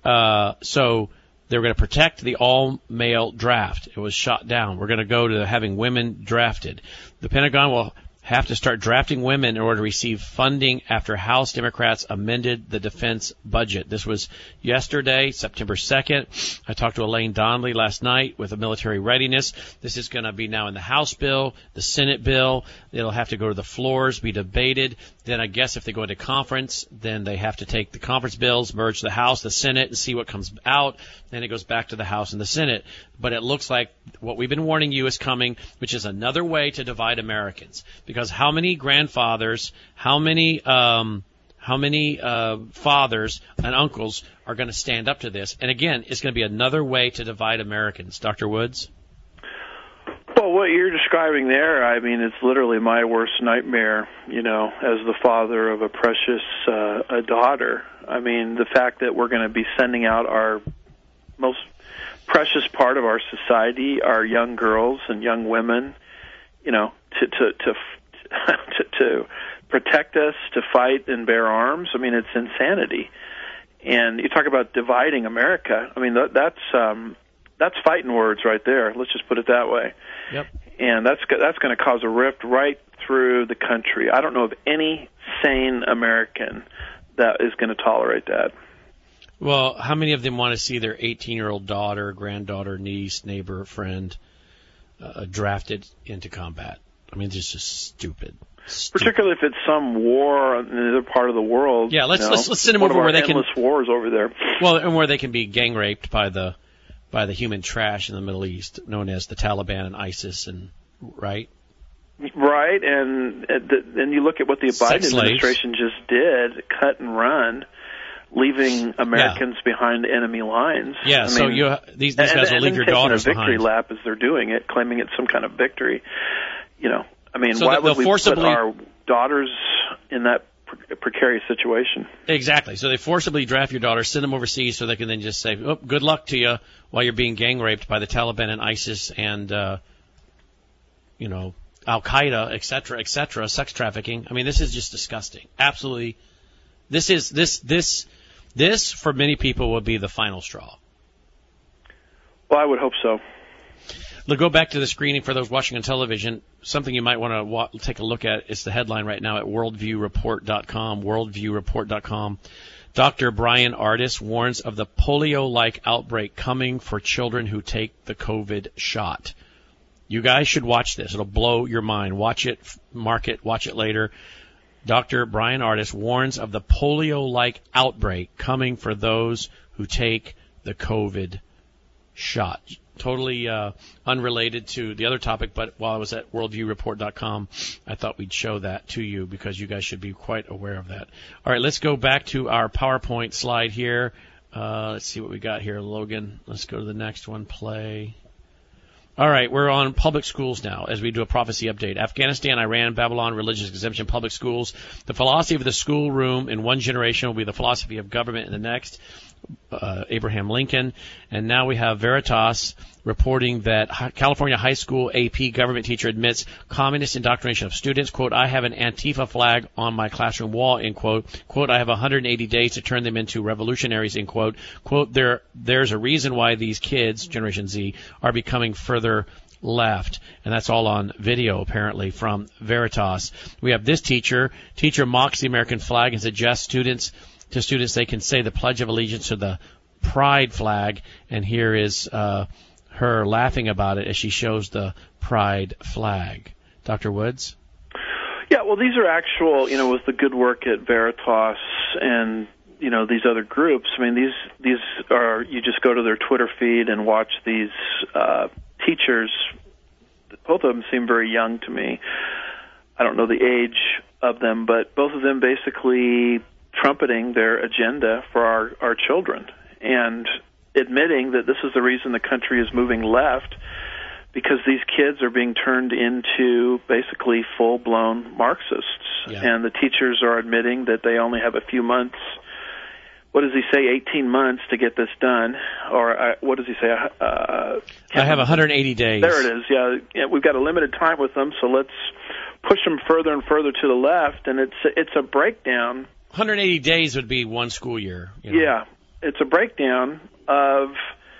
So they're going to protect the all male draft. It was shot down. We're going to go to having women drafted. The Pentagon will have to start drafting women in order to receive funding after House Democrats amended the defense budget. This was yesterday, September 2nd. I talked to Elaine Donnelly last night with a military readiness. This is going to be now in the House bill, the Senate bill. It'll have to go to the floors, be debated. Then I guess if they go into conference, then they have to take the conference bills, merge the House, the Senate, and see what comes out. Then it goes back to the House and the Senate. But it looks like what we've been warning you is coming, which is another way to divide Americans. Because how many grandfathers, how many fathers and uncles are going to stand up to this? And again, it's going to be another way to divide Americans. Dr. Woods? Well, what you're describing there, I mean, it's literally my worst nightmare, as the father of a precious a daughter. I mean, the fact that we're going to be sending out our most precious part of our society, our young girls and young women, to protect us, to fight and bear arms. I mean, it's insanity. And you talk about dividing America. I mean, that's fighting words right there. Let's just put it that way. Yep. And that's going to cause a rift right through the country. I don't know of any sane American that is going to tolerate that. Well, how many of them want to see their 18-year-old daughter, granddaughter, niece, neighbor, friend drafted into combat? I mean, it's just stupid. Particularly if it's some war in another part of the world. Yeah, let's send them over where they can. Endless wars over there. Well, and where they can be gang raped by the human trash in the Middle East, known as the Taliban and ISIS, and right. Right, and you look at what the Biden administration just did: cut and run, leaving Americans behind enemy lines. Yeah, these guys will leave your daughters behind. A victory lap as they're doing it, claiming it's some kind of victory. I mean, why would we put our daughters in that precarious situation? Exactly. So they forcibly draft your daughter, send them overseas so they can then just say, oh, good luck to you while you're being gang raped by the Taliban and ISIS and, Al-Qaeda, et cetera, sex trafficking. I mean, this is just disgusting. Absolutely This for many people will be the final straw. Well, I would hope so. Let's go back to the screening for those watching on television. Something you might want to take a look at is the headline right now at worldviewreport.com, worldviewreport.com. Dr. Bryan Ardis warns of the polio-like outbreak coming for children who take the COVID shot. You guys should watch this. It'll blow your mind. Watch it, mark it, watch it later. Dr. Bryan Ardis warns of the polio-like outbreak coming for those who take the COVID shot. Totally unrelated to the other topic, but while I was at worldviewreport.com, I thought we'd show that to you because you guys should be quite aware of that. All right, let's go back to our PowerPoint slide here. Let's see what we got here, Logan. Let's go to the next one. Play. All right, we're on public schools now as we do a prophecy update. Afghanistan, Iran, Babylon, religious exemption, public schools. The philosophy of the schoolroom in one generation will be the philosophy of government in the next. Abraham Lincoln. And now we have Veritas reporting that California high school AP government teacher admits communist indoctrination of students. Quote, I have an Antifa flag on my classroom wall, end quote. Quote, I have 180 days to turn them into revolutionaries, end quote. Quote, there's a reason why these kids, Generation Z, are becoming further left. And that's all on video, apparently, from Veritas. We have this teacher. Teacher mocks the American flag and suggests students they can say the Pledge of Allegiance to the pride flag, and here is her laughing about it as she shows the pride flag. Dr. Woods? Yeah, well, these are actual, with the good work at Veritas and, these other groups. I mean, these are, you just go to their Twitter feed and watch these teachers. Both of them seem very young to me. I don't know the age of them, but both of them basically trumpeting their agenda for our children and admitting that this is the reason the country is moving left, because these kids are being turned into basically full-blown Marxists. Yeah. And the teachers are admitting that they only have a few months. What does he say, 18 months to get this done? Or what does he say? I have 180 days. There it is, yeah. We've got a limited time with them, so let's push them further and further to the left, and it's a breakdown. 180 days would be one school year. Yeah, it's a breakdown of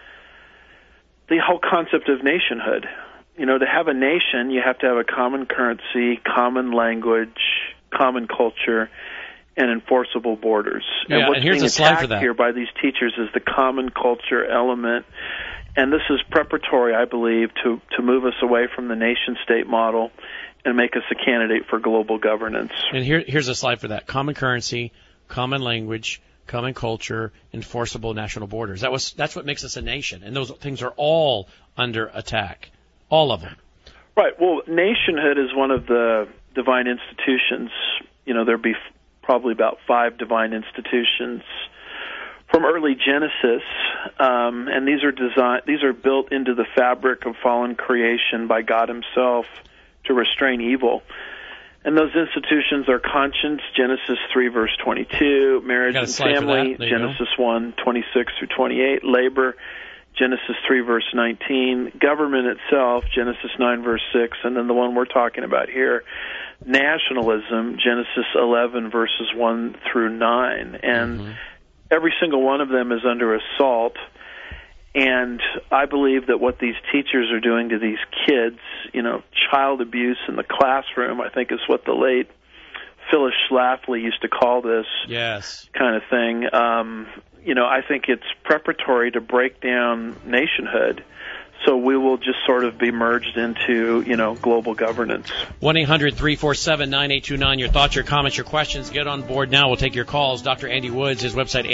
the whole concept of nationhood. To have a nation, you have to have a common currency, common language, common culture, and enforceable borders. Yeah, and what's and here's being a slide for attacked that. Here by these teachers is the common culture element, and this is preparatory, I believe, to move us away from the nation-state model and make us a candidate for global governance. And here's a slide for that. Common currency, common language, common culture, enforceable national borders. That's what makes us a nation. And those things are all under attack. All of them. Right. Well, nationhood is one of the divine institutions. There'd be probably about 5 divine institutions from early Genesis, and these are built into the fabric of fallen creation by God Himself to restrain evil. And those institutions are conscience, Genesis 3, verse 22, marriage and family, Genesis 1, 26 through 28, labor, Genesis 3, verse 19, government itself, Genesis 9, verse 6, and then the one we're talking about here, nationalism, Genesis 11, verses 1 through 9. And every single one of them is under assault. And I believe that what these teachers are doing to these kids, child abuse in the classroom, I think is what the late Phyllis Schlafly used to call this kind of thing. I think it's preparatory to break down nationhood. So we will just sort of be merged into, global governance. 1-800-347-9829. Your thoughts, your comments, your questions. Get on board now. We'll take your calls. Dr. Andy Woods, his website,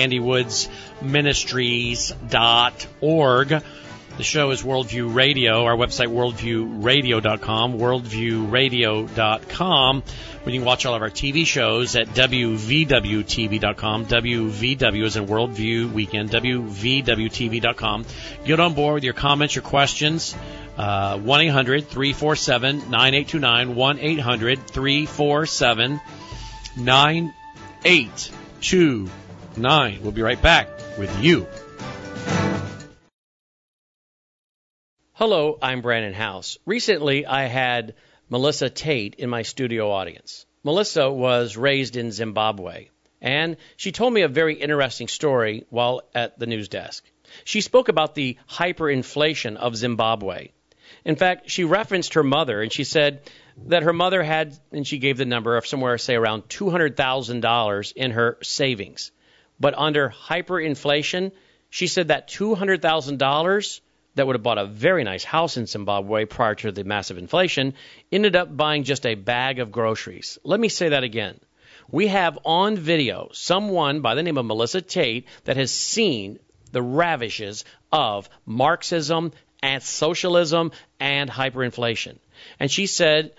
andywoodsministries.org. The show is Worldview Radio. Our website, worldviewradio.com, worldviewradio.com. We can watch all of our TV shows at wvwtv.com. WVW is in Worldview Weekend, wvwtv.com. Get on board with your comments, your questions. 1-800-347-9829, 1-800-347-9829. We'll be right back with you. Hello, I'm Brandon House. Recently, I had Melissa Tate in my studio audience. Melissa was raised in Zimbabwe. And she told me a very interesting story while at the news desk. She spoke about the hyperinflation of Zimbabwe. In fact, she referenced her mother, and she said that her mother had, and she gave the number of somewhere, say, around $200,000 in her savings. But under hyperinflation, she said that $200,000 that would have bought a very nice house in Zimbabwe prior to the massive inflation ended up buying just a bag of groceries. Let me say that again. We have on video someone by the name of Melissa Tate that has seen the ravages of Marxism and socialism and hyperinflation. And she said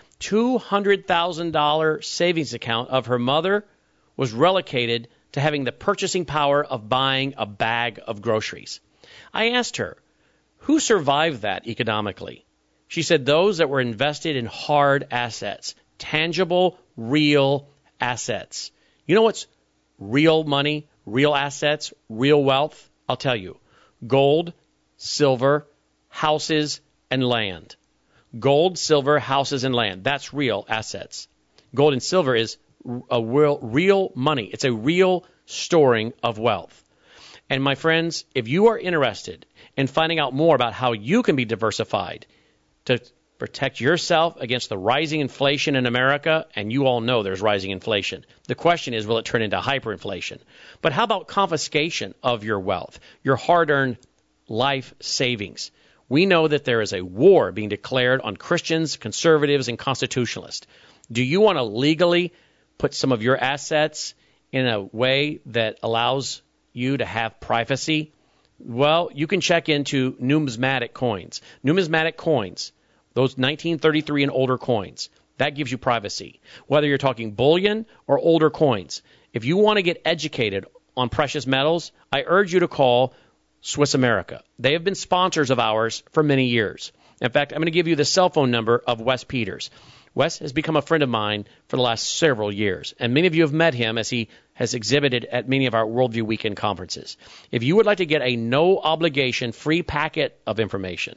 $200,000 savings account of her mother was relocated to having the purchasing power of buying a bag of groceries. I asked her, who survived that economically? She said those that were invested in hard assets, tangible, real assets. You know what's real money, real assets, real wealth? I'll tell you. Gold, silver, houses, and land. Gold, silver, houses, and land. That's real assets. Gold and silver is a real money. It's a real storing of wealth. And my friends, if you are interested in finding out more about how you can be diversified to protect yourself against the rising inflation in America, and you all know there's rising inflation. The question is, will it turn into hyperinflation? But how about confiscation of your wealth, your hard-earned life savings? We know that there is a war being declared on Christians, conservatives, and constitutionalists. Do you want to legally put some of your assets in a way that allows you to have privacy? Well, you can check into numismatic coins. Numismatic coins, those 1933 and older coins, that gives you privacy. Whether you're talking bullion or older coins, if you want to get educated on precious metals, I urge you to call Swiss America. They have been sponsors of ours for many years. In fact, I'm going to give you the cell phone number of Wes Peters. Wes has become a friend of mine for the last several years, and many of you have met him as he has exhibited at many of our Worldview Weekend conferences. If you would like to get a no-obligation free packet of information,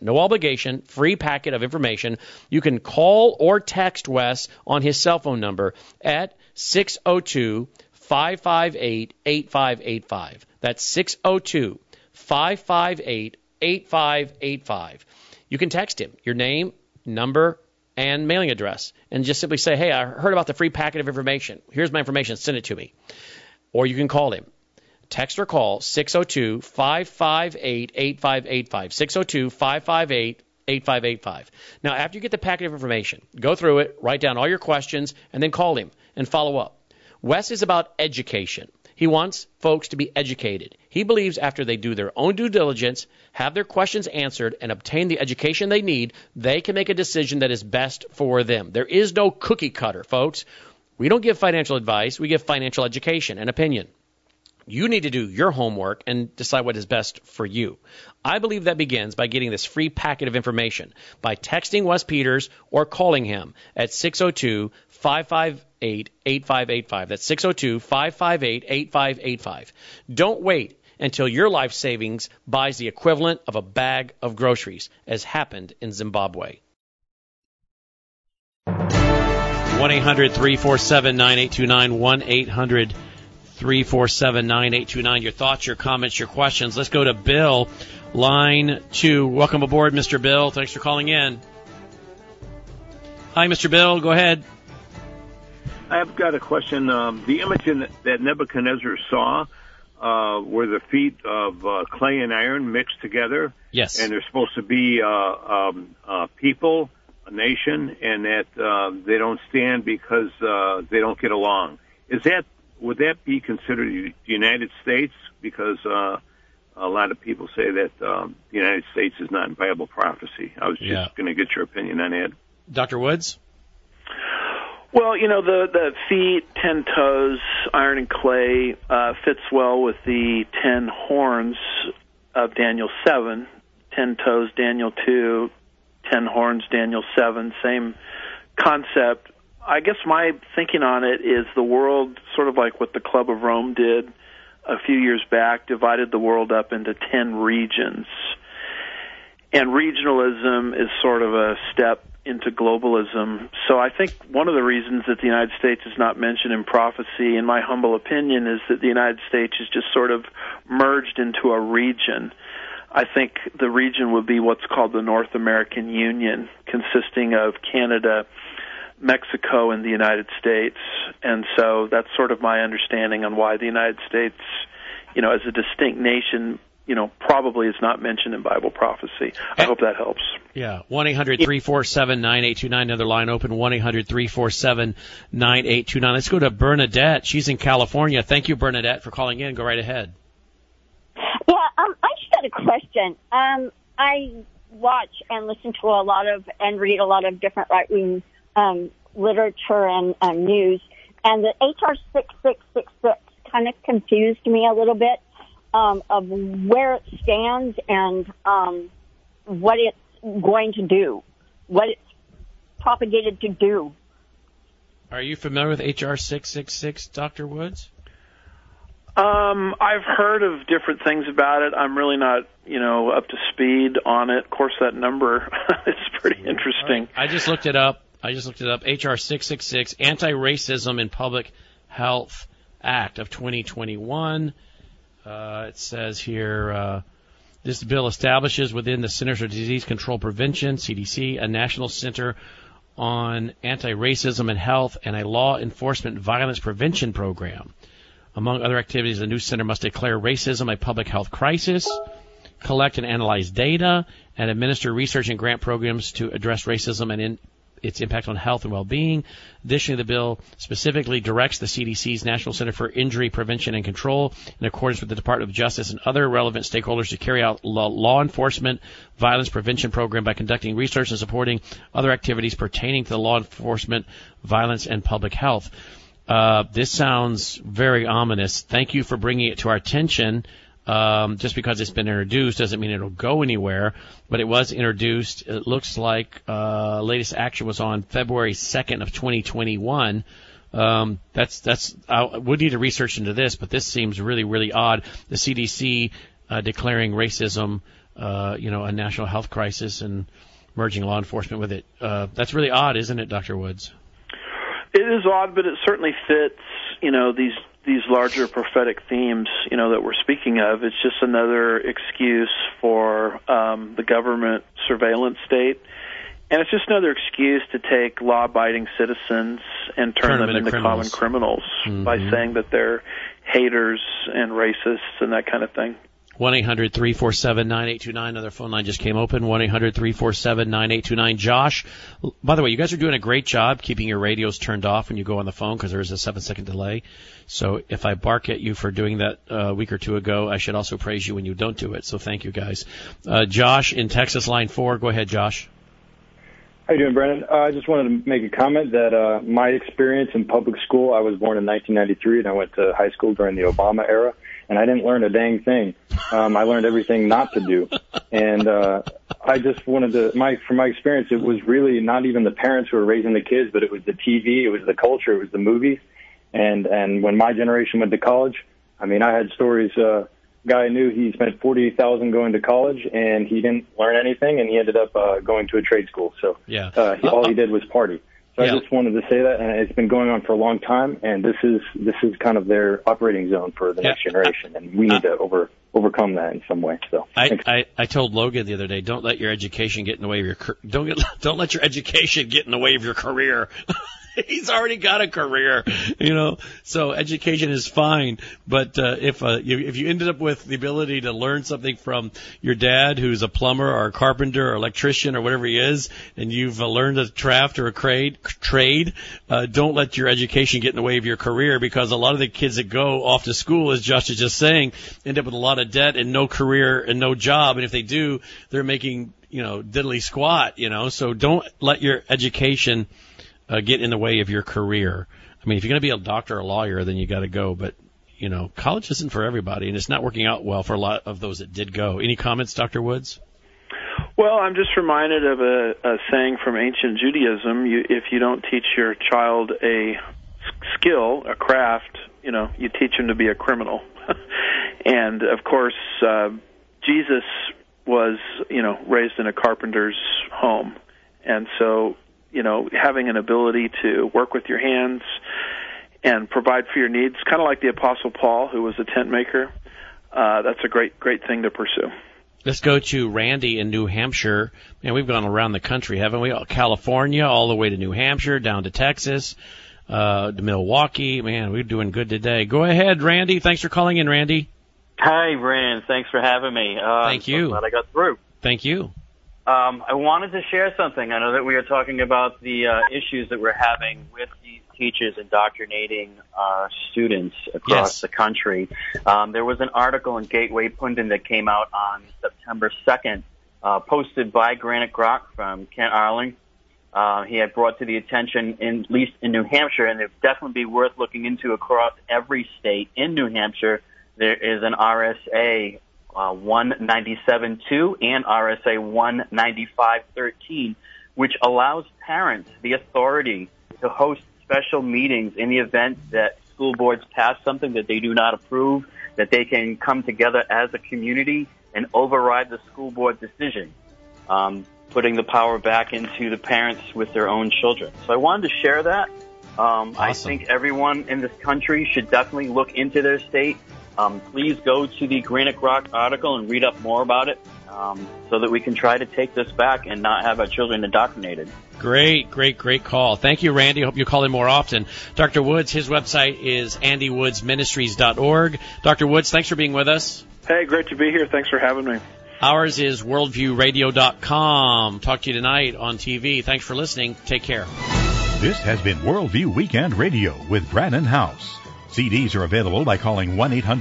you can call or text Wes on his cell phone number at 602-558-8585. That's 602-558-8585. You can text him your name, number, and mailing address, and just simply say, hey, I heard about the free packet of information. Here's my information. Send it to me. Or you can call him. Text or call 602-558-8585, 602-558-8585. Now, after you get the packet of information, go through it, write down all your questions, and then call him and follow up. Wes is about education. He wants folks to be educated. He believes after they do their own due diligence, have their questions answered, and obtain the education they need, they can make a decision that is best for them. There is no cookie cutter, folks. We don't give financial advice. We give financial education and opinion. You need to do your homework and decide what is best for you. I believe that begins by getting this free packet of information by texting Wes Peters or calling him at 602-558-8585. That's 602-558-8585. Don't wait until your life savings buys the equivalent of a bag of groceries, as happened in Zimbabwe. 1-800-347-9829, 1-800-347-9829. Your thoughts, your comments, your questions. Let's go to Bill, line 2. Welcome aboard, Mr. Bill. Thanks for calling in. Hi, Mr. Bill. Go ahead. I've got a question. The image that Nebuchadnezzar saw were the feet of clay and iron mixed together. Yes. And they're supposed to be people, a nation, and that they don't stand because they don't get along. Would that be considered the United States? Because a lot of people say that the United States is not in Bible prophecy. I was just going to get your opinion on that. Dr. Woods? Well, the feet, 10 toes, iron and clay fits well with the 10 horns of Daniel 7. 10 toes, Daniel 2, 10 horns, Daniel 7, same concept. I guess my thinking on it is the world, sort of like what the Club of Rome did a few years back, divided the world up into 10 regions. And regionalism is sort of a step into globalism. So I think one of the reasons that the United States is not mentioned in prophecy, in my humble opinion, is that the United States is just sort of merged into a region. I think the region would be what's called the North American Union, consisting of Canada, Mexico, and the United States. And so that's sort of my understanding on why the United States, as a distinct nation, probably is not mentioned in Bible prophecy. I hope that helps. Yeah, 1-800-347-9829. Another line open, 1-800-347-9829. Let's go to Bernadette. She's in California. Thank you, Bernadette, for calling in. Go right ahead. Yeah, I just had a question. I watch and listen to a lot of and read a lot of different right-wing literature and news, and the HR 6666 kind of confused me a little bit. Of where it stands and what it's going to do, what it's propagated to do. Are you familiar with HR 666, Dr. Woods? I've heard of different things about it. I'm really not, up to speed on it. Of course, that number is pretty interesting. Right. I just looked it up. HR 666, Anti-Racism in Public Health Act of 2021. It says here, this bill establishes within the Centers for Disease Control Prevention, CDC, a national center on anti-racism and health and a law enforcement violence prevention program. Among other activities, the new center must declare racism a public health crisis, collect and analyze data, and administer research and grant programs to address racism and its impact on health and well-being. Additionally, the bill specifically directs the CDC's National Center for Injury Prevention and Control, in accordance with the Department of Justice and other relevant stakeholders, to carry out law enforcement violence prevention program by conducting research and supporting other activities pertaining to the law enforcement, violence, and public health. This sounds very ominous. Thank you for bringing it to our attention. Just because it's been introduced doesn't mean it'll go anywhere, but it was introduced. It looks like latest action was on February 2nd of 2021. We need to research into this, but this seems really, really odd. The CDC declaring racism, a national health crisis and merging law enforcement with it. That's really odd, isn't it, Dr. Woods? It is odd, but it certainly fits, these larger prophetic themes, that we're speaking of. It's just another excuse for the government surveillance state. And it's just another excuse to take law-abiding citizens and turn them into common criminals by saying that they're haters and racists and that kind of thing. 1-800-347-9829. Another phone line just came open. 1-800-347-9829. Josh, by the way, you guys are doing a great job keeping your radios turned off when you go on the phone because there is a 7-second delay. So if I bark at you for doing that a week or two ago, I should also praise you when you don't do it. So thank you, guys. Josh in Texas, line 4. Go ahead, Josh. How you doing, Brandon? I just wanted to make a comment that my experience in public school, I was born in 1993, and I went to high school during the Obama era. And I didn't learn a dang thing. I learned everything not to do. And I just wanted to, from my experience, it was really not even the parents who were raising the kids, but it was the TV, it was the culture, it was the movies. And when my generation went to college, I had stories. Guy I knew, he spent $48,000 going to college, and he didn't learn anything, and he ended up going to a trade school. So all he did was party. So I just wanted to say that, and it's been going on for a long time, and this is kind of their operating zone for the next generation, and we need to overcome that in some way. So I told Logan the other day, don't let your education get in the way of your don't let your education get in the way of your career. He's already got a career, so education is fine. But if you ended up with the ability to learn something from your dad, who's a plumber or a carpenter or electrician or whatever he is, and you've learned a craft or a trade, don't let your education get in the way of your career, because a lot of the kids that go off to school, as Josh is just saying, end up with a lot of debt and no career and no job. And if they do, they're making, diddly squat, So don't let your education get in the way of your career. If you're going to be a doctor or a lawyer, then you got to go. But, college isn't for everybody, and it's not working out well for a lot of those that did go. Any comments, Dr. Woods? Well, I'm just reminded of a saying from ancient Judaism. If you don't teach your child a skill, a craft, you teach him to be a criminal. And, of course, Jesus was, raised in a carpenter's home. And so, having an ability to work with your hands and provide for your needs, kind of like the Apostle Paul, who was a tent maker, that's a great thing to pursue. Let's go to Randy in New Hampshire. Man, we've gone around the country, haven't we? California, all the way to New Hampshire, down to Texas, to Milwaukee. Man, we're doing good today. Go ahead, Randy. Thanks for calling in, Randy. Hi, Brandon. Thanks for having me. Thank you. I'm glad I got through. Thank you. I wanted to share something. I know that we are talking about the issues that we're having with these teachers indoctrinating students across the country. There was an article in Gateway Pundit that came out on September 2nd, posted by Granite Grok from Kent Arling. He had brought to the attention, at least in New Hampshire, and it would definitely be worth looking into across every state. In New Hampshire, there is an RSA 197.2 and RSA 195.13, which allows parents the authority to host special meetings in the event that school boards pass something that they do not approve, that they can come together as a community and override the school board decision, putting the power back into the parents with their own children. So I wanted to share that. Awesome. I think everyone in this country should definitely look into their state. Please go to the Granite Grok article and read up more about it, so that we can try to take this back and not have our children indoctrinated. Great call. Thank you, Randy. Hope you call in more often. Dr. Woods, his website is andywoodsministries.org. Dr. Woods, thanks for being with us. Hey, great to be here. Thanks for having me. Ours is worldviewradio.com. Talk to you tonight on TV. Thanks for listening. Take care. This has been Worldview Weekend Radio with Brannon House. CDs are available by calling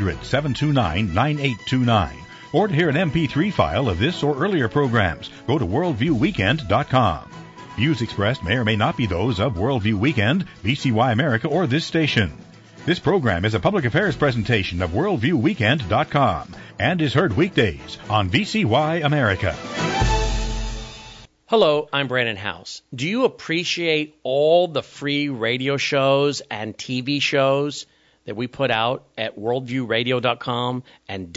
1-800-729-9829. Or to hear an MP3 file of this or earlier programs, go to worldviewweekend.com. Views expressed may or may not be those of Worldview Weekend, VCY America, or this station. This program is a public affairs presentation of worldviewweekend.com and is heard weekdays on VCY America. Hello, I'm Brannon House. Do you appreciate all the free radio shows and TV shows that we put out at worldviewradio.com and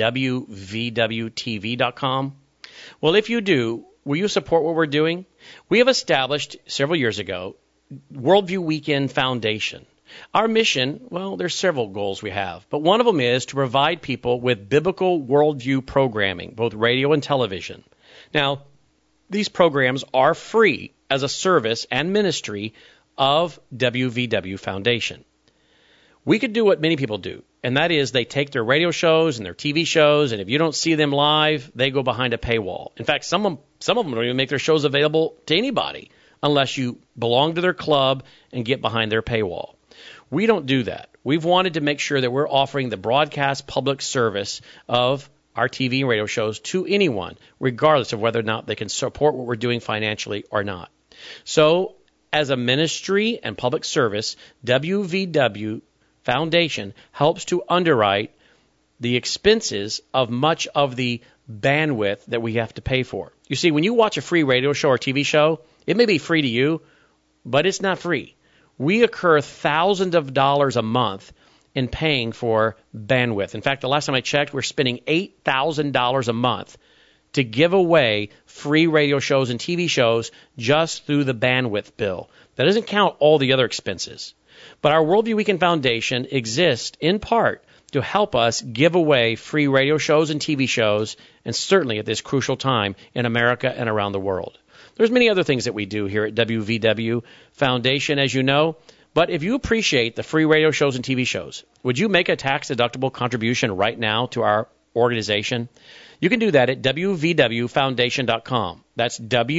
wvwtv.com? Well, if you do, will you support what we're doing? We have established several years ago Worldview Weekend Foundation. Our mission, well, there's several goals we have, but one of them is to provide people with biblical worldview programming, both radio and television. Now, these programs are free as a service and ministry of WVW Foundation. We could do what many people do, and that is they take their radio shows and their TV shows, and if you don't see them live, they go behind a paywall. In fact, some of them don't even make their shows available to anybody unless you belong to their club and get behind their paywall. We don't do that. We've wanted to make sure that we're offering the broadcast public service of our TV and radio shows to anyone, regardless of whether or not they can support what we're doing financially or not. So, as a ministry and public service, WVW Foundation helps to underwrite the expenses of much of the bandwidth that we have to pay for. You see, when you watch a free radio show or TV show, it may be free to you, but it's not free. We incur thousands of dollars a month in paying for bandwidth. In fact, the last time I checked, we're spending $8,000 a month to give away free radio shows and TV shows just through the bandwidth bill. That doesn't count all the other expenses. But our Worldview Weekend Foundation exists in part to help us give away free radio shows and TV shows, and certainly at this crucial time in America and around the world. There's many other things that we do here at WVW Foundation, as you know. But if you appreciate the free radio shows and TV shows, would you make a tax-deductible contribution right now to our organization? You can do that at wvwfoundation.com. That's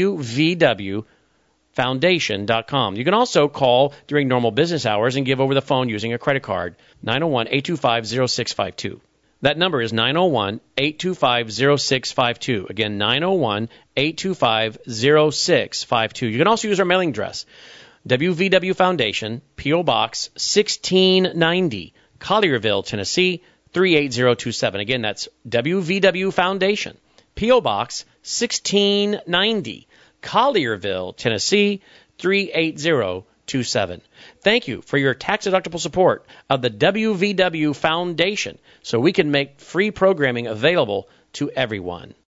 wvwfoundation.com. You can also call during normal business hours and give over the phone using a credit card, 901-825-0652. That number is 901-825-0652. Again, 901-825-0652. You can also use our mailing address, WVW Foundation, P.O. Box 1690, Collierville, Tennessee, 38027. Again, that's WVW Foundation, P.O. Box 1690, Collierville, Tennessee, 38027. Thank you for your tax-deductible support of the WVW Foundation so we can make free programming available to everyone.